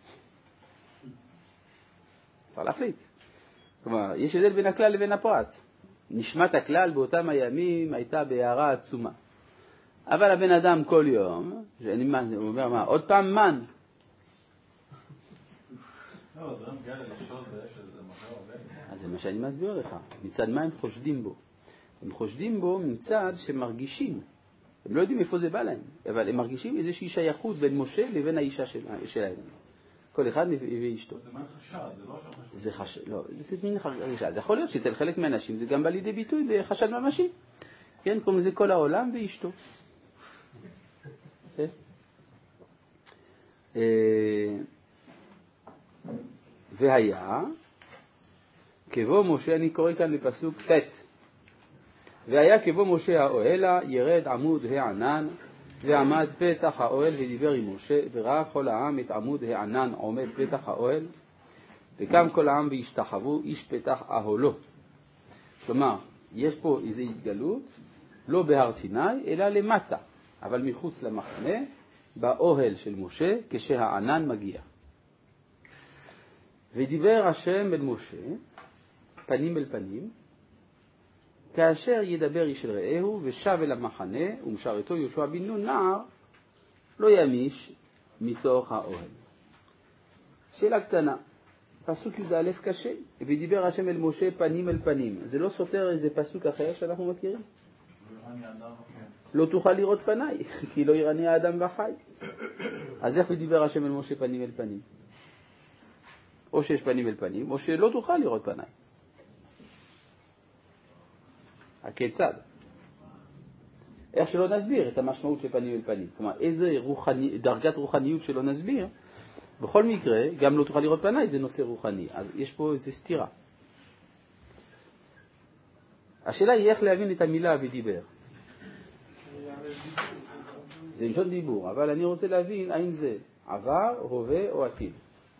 צריך להחליט. כלומר, יש הבדל בין הכלל לבין הפרט. נשמת הכלל באותם הימים הייתה בהערה עצומה. אבל הבן אדם כל יום, הוא אומר מה, עוד פעם מן. אז זה מה שאני מסביר לך. מצד מה הם חושדים בו? הם חושדים בו מצד שמרגישים. הם לא יודעים איפה זה בא להם, אבל הם מרגישים איזושהי שייכות בין משה לבין האישה שלהם. כל אחד ואשתו. זה מה חשד, זה לא שם חשד. זה חשד, לא, זה מין חשד. זה יכול להיות שאצל חלק מהאנשים זה גם בא לידי ביטוי בחשד ממשי. כן, קוראים לזה כל העולם ואשתו. והיה כבוא משה, אני קורא כאן בפסוק ט', והיה כבוא משה האוהלה, ירד עמוד הענן, ועמד פתח האוהל ודיבר עם משה, וראה כל העם את עמוד הענן עומד פתח האוהל, וקם כל העם והשתחוו, איש פתח אהלו. כלומר, יש פה איזו התגלות, לא בהר סיני, אלא למטה, אבל מחוץ למחנה, באוהל של משה, כשהענן מגיע. ודיבר השם אל משה, פנים אל פנים, כאשר ידבר איש אל רעהו, ושב אל המחנה, ומשרתו יהושע בן נון נער, לא ימיש מתוך האוהל. שאלה קטנה, פסוק י"א קשה, ודיבר השם אל משה פנים אל פנים. זה לא סותר איזה פסוק אחר שאנחנו מכירים? לא תוכל לראות פניי, כי לא ירני האדם וחי. אז איך דיבר השם אל משה פנים אל פנים? או שיש פנים אל פנים, או שלא תוכל לראות פניי. הכיצד? איך שלא נסביר את המשמעות של פנים אל פנים. כלומר, איזה דרגת רוחניות שלא נסביר, בכל מקרה, גם לא תוכל לראות פניי, זה נושא רוחני. אז יש פה איזו סתירה. השאלה היא איך להבין את המילה ודיבר. זה לשון דיבור, אבל אני רוצה להבין האם זה עבר, הווה או עתיד.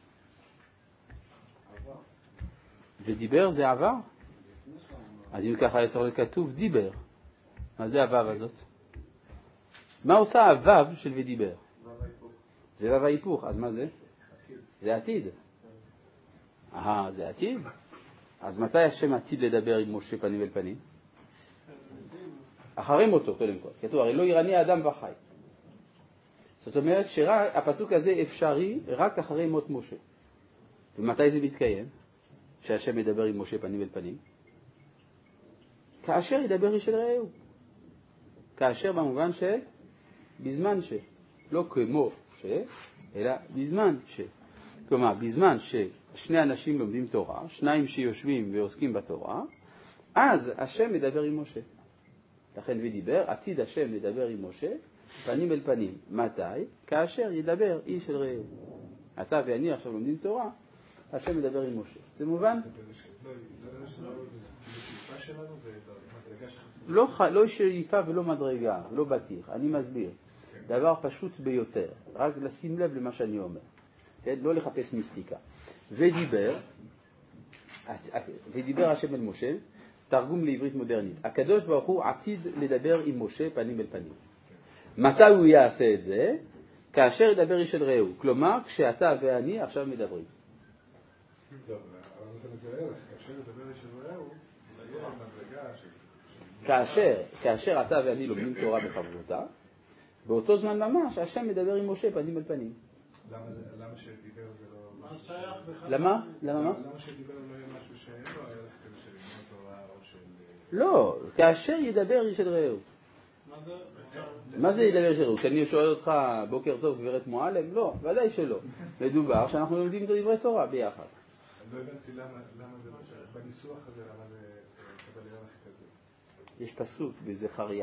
ודיבר זה עבר? אז אם ככה יצר לכתוב דיבר. מה זה הוו הזאת? מה עושה הוו של ודיבר? זה וו ההיפוך, אז מה זה? זה עתיד. זה עתיד? אז מתי השם עתיד לדבר עם משה פנים אל פנים? אחרי מותו, קודם כל. כתוב, הרי לא ירני האדם וחי. זאת אומרת שהפסוק הזה אפשרי רק אחרי מות משה. ומתי זה מתקיים? שהשם מדבר עם משה פנים אל פנים? כאשר ידבר איש אל רעהו. כאשר במובן של בזמן ש. לא כמו ש, אלא בזמן ש. כלומר, בזמן ששני אנשים לומדים תורה, שניים שיושבים ועוסקים בתורה, אז השם מדבר עם משה. לכן ודיבר, עתיד השם לדבר עם משה, פנים אל פנים. מתי? כאשר ידבר איש אל רעהו. אתה ואני עכשיו לומדים תורה, השם מדבר עם משה. זה מובן? לא שאיפה ולא מדרגה, לא בטיח. אני מסביר. דבר פשוט ביותר. רק לשים לב למה שאני אומר. לא לחפש מיסטיקה. ודיבר השם אל משה, תרגום לעברית מודרנית. הקדוש ברוך הוא עתיד לדבר עם משה פנים אל פנים. מתי הוא יעשה את זה? כאשר ידבר איש אל רעהו. כלומר, כשאתה ואני עכשיו מדברים. טוב, אבל אתה מזהה לך, כאשר ידבר איש אל רעהו, זה יהיה מדרגה כאשר אתה ואני לומדים תורה בחברותה, באותו זמן ממש, השם מדבר עם משה פנים אל פנים. למה שדיבר זה לא... למה? למה שדיבר לא יהיה משהו שאין לו ערך כזה של לימוד תורה או של... לא, כאשר ידבר איש אל רעהו. מה זה ידבר איש אל רעהו? כשאני שואל אותך בוקר טוב גברת מועלם? לא, ודאי שלא. מדובר שאנחנו לומדים את דברי תורה ביחד. אני לא הבנתי למה זה בניסוח הזה, למה זה קבל ערך כזה. יש פסוק בזכריה.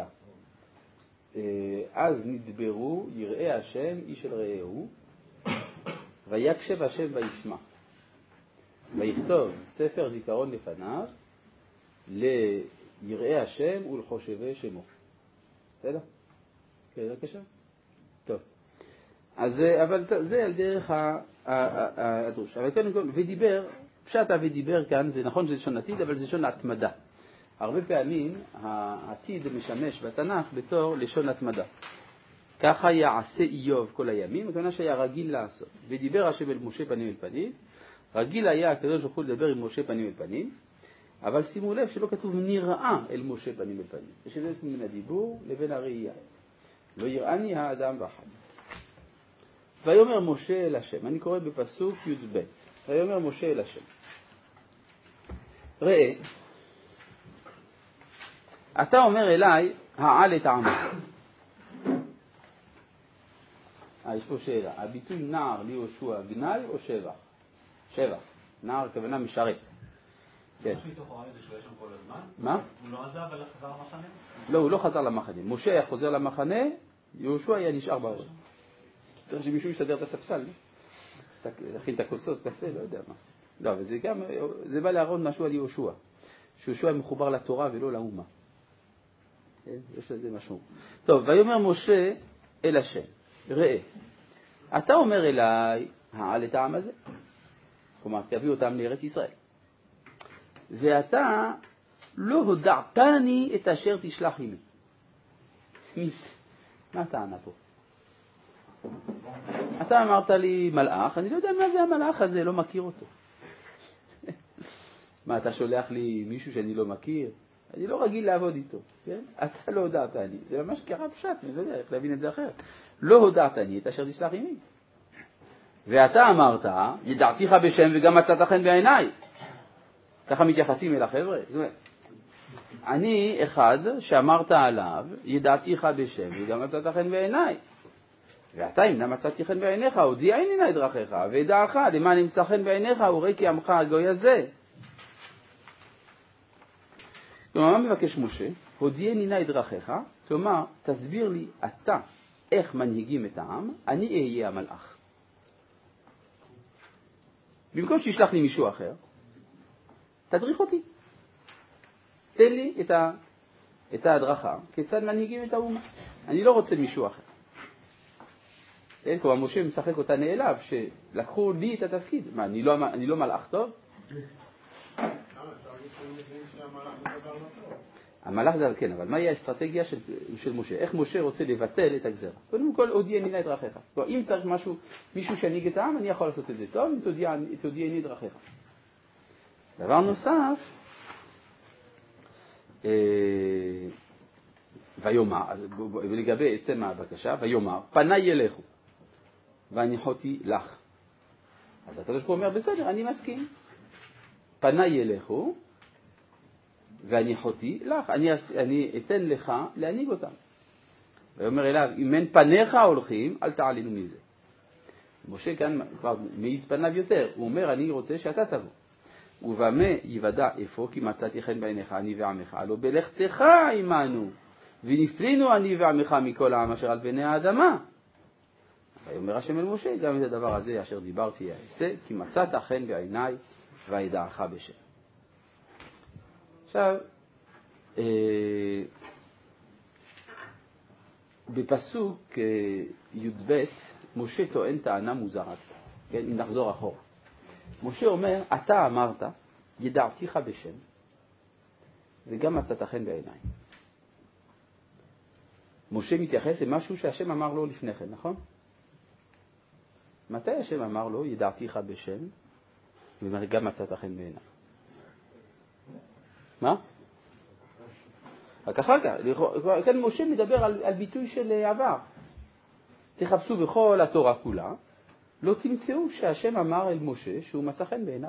אז נדברו יראי השם איש אל רעהו, ויקשב השם וישמע. ויכתוב ספר זיכרון לפניו ליראי השם ולחושבי שמו. בסדר? כן, בבקשה. טוב. אז אבל זה על דרך הדרוש. אבל קודם כל, ודיבר, פשט ודיבר כאן, זה נכון שזה לשון עתיד, אבל זה לשון התמדה. הרבה פעמים העתיד משמש בתנ"ך בתור לשון התמדה. ככה יעשה איוב כל הימים, הכוונה שהיה רגיל לעשות. ודיבר השם אל משה פנים אל פנים, רגיל היה הקדוש ברוך הוא לדבר עם משה פנים אל פנים, אבל שימו לב שלא כתוב נראה אל משה פנים אל פנים. יש הבדל בין הדיבור לבין הראייה. לא יראני האדם וחי. ויאמר משה אל השם, אני קורא בפסוק י"ב. ויאמר משה אל השם, ראה, אתה אומר אליי, העל את העם. יש פה שאלה. הביטוי נער ליהושע גנאי או שבח? שבח. נער כוונה משרת. כן. מה שמתוך העל זה שהוא היה שם כל הזמן? מה? הוא לא עזב אבל חזר למחנה? לא, הוא לא חזר למחנה. משה היה חוזר למחנה, יהושע היה נשאר בארץ. צריך שמישהו יסדר את הספסל. להכין את הכוסות, קפה, לא יודע מה. לא, אבל זה גם, זה בא להראות משהו על יהושע. שיהושע מחובר לתורה ולא לאומה. יש לזה משהו. טוב, ויאמר משה אל השם, ראה, אתה אומר אליי, העל את העם הזה. כלומר, תביא אותם לארץ ישראל. ואתה לא הודעתני את אשר תשלח עמי. מה הטענה פה? אתה אמרת לי מלאך, אני לא יודע מה זה המלאך הזה, לא מכיר אותו. מה, אתה שולח לי מישהו שאני לא מכיר? אני לא רגיל לעבוד איתו, כן? אתה לא הודעתני. זה ממש קרה פשט, אני לא יודע איך להבין את זה אחרת. לא הודעתני את אשר תשלח עמי. ואתה אמרת, ידעתיך בשם וגם מצאת חן בעיניי. ככה מתייחסים אל החבר'ה. זאת אומרת, אני אחד שאמרת עליו, ידעתיך בשם וגם מצאת חן בעיניי. ואתה אם נא מצאתי חן בעיניך, הודיעני נא את דרכיך, וידעך למען נמצא חן בעיניך, וראה כי עמך הגוי הזה. כלומר, מה מבקש משה? הודיעני נא את דרכיך, כלומר, תסביר לי אתה איך מנהיגים את העם, אני אהיה המלאך. במקום שישלח לי מישהו אחר, תדריך אותי. תן לי את ההדרכה, כיצד מנהיגים את האומה. אני לא רוצה מישהו אחר. כלומר, משה משחק אותה נעלב, שלקחו לי את התפקיד. מה, אני לא מלאך טוב? המלאך זה, כן, אבל מהי האסטרטגיה של משה? איך משה רוצה לבטל את הגזרה? קודם כל, הודיעני נא את דרכיך. כלומר, אם צריך מישהו שינהיג את העם, אני יכול לעשות את זה טוב, תודיעני את דרכיך. דבר נוסף, ויאמר, ולגבי עצם הבקשה, ויאמר, פניי אליכו, והניחותי לך. אז הקדוש ברוך הוא אומר, בסדר, אני מסכים. פניי אליכו, והניחותי לך, אני אתן לך להנהיג אותם. ויאמר אליו, אם אין פניך הולכים, אל תעלינו מזה. משה כאן כבר מעיז פניו יותר, הוא אומר, אני רוצה שאתה תבוא. ובמה יוודע איפה, כי מצאתי חן בעיניך, אני ועמך, הלא בלכתך עמנו, ונפלינו אני ועמך מכל העם אשר על פני האדמה. ויאמר השם אל משה, גם את הדבר הזה אשר דיברתי יעשה, כי מצאת חן בעיניי, וידעך בשם. עכשיו, בפסוק י"ב, משה טוען טענה מוזרה, כן, אם נחזור אחורה. משה אומר, אתה אמרת, ידעתיך בשם, וגם מצאת חן בעיניי. משה מתייחס למשהו שהשם אמר לו לפני כן, נכון? מתי השם אמר לו, ידעתיך בשם, וגם מצאת חן בעיניי? מה? רק אחר כך, כאן משה מדבר על ביטוי של עבר. תחפשו בכל התורה כולה, לא תמצאו שהשם אמר אל משה שהוא מצא חן בעיניו.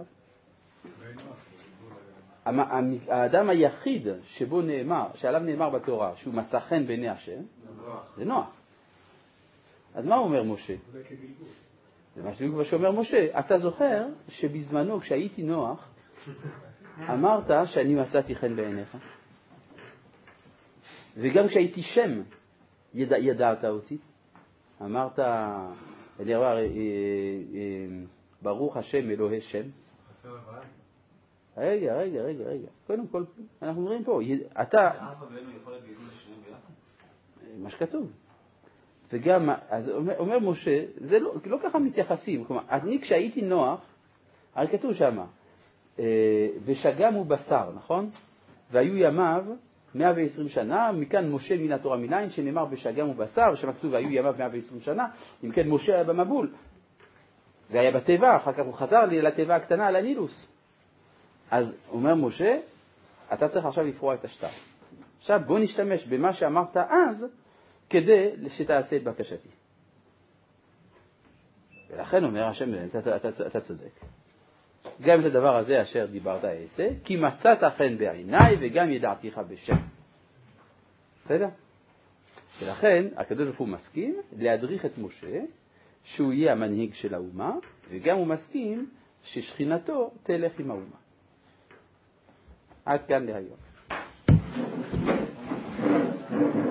האדם היחיד שבו נאמר, שעליו נאמר בתורה שהוא מצא חן בעיני השם, זה נוח. אז מה אומר משה? זה מה שבדיוק שאומר משה. אתה זוכר שבזמנו כשהייתי נוח, אמרת שאני מצאתי חן בעיניך? וגם כשהייתי שם, ידעת אותי. אמרת, אני אומר, ברוך השם אלוהי שם. רגע. קודם כל, אנחנו אומרים פה, אתה... מה שכתוב. וגם, אז אומר משה, זה לא ככה מתייחסים. כלומר, אני כשהייתי נוח, הרי כתוב שמה, ושגם הוא בשר, נכון? והיו ימיו 120 שנה, מכאן משה מן התורה מניין, שנאמר בשגם ובשר, ושם כתוב והיו ימיו 120 שנה, אם כן משה היה במבול, והיה בטבע, אחר כך הוא חזר לטבע הקטנה, על הנילוס. אז אומר משה, אתה צריך עכשיו לפרוע את השטר. עכשיו בוא נשתמש במה שאמרת אז, כדי שתעשה את בקשתי. ולכן אומר השם, אתה צודק. גם את הדבר הזה אשר דיברת אעשה, כי מצאת חן בעיניי וגם ידעתיך בשם. בסדר? ולכן הקדוש ברוך הוא מסכים להדריך את משה שהוא יהיה המנהיג של האומה, וגם הוא מסכים ששכינתו תלך עם האומה. עד כאן להיום.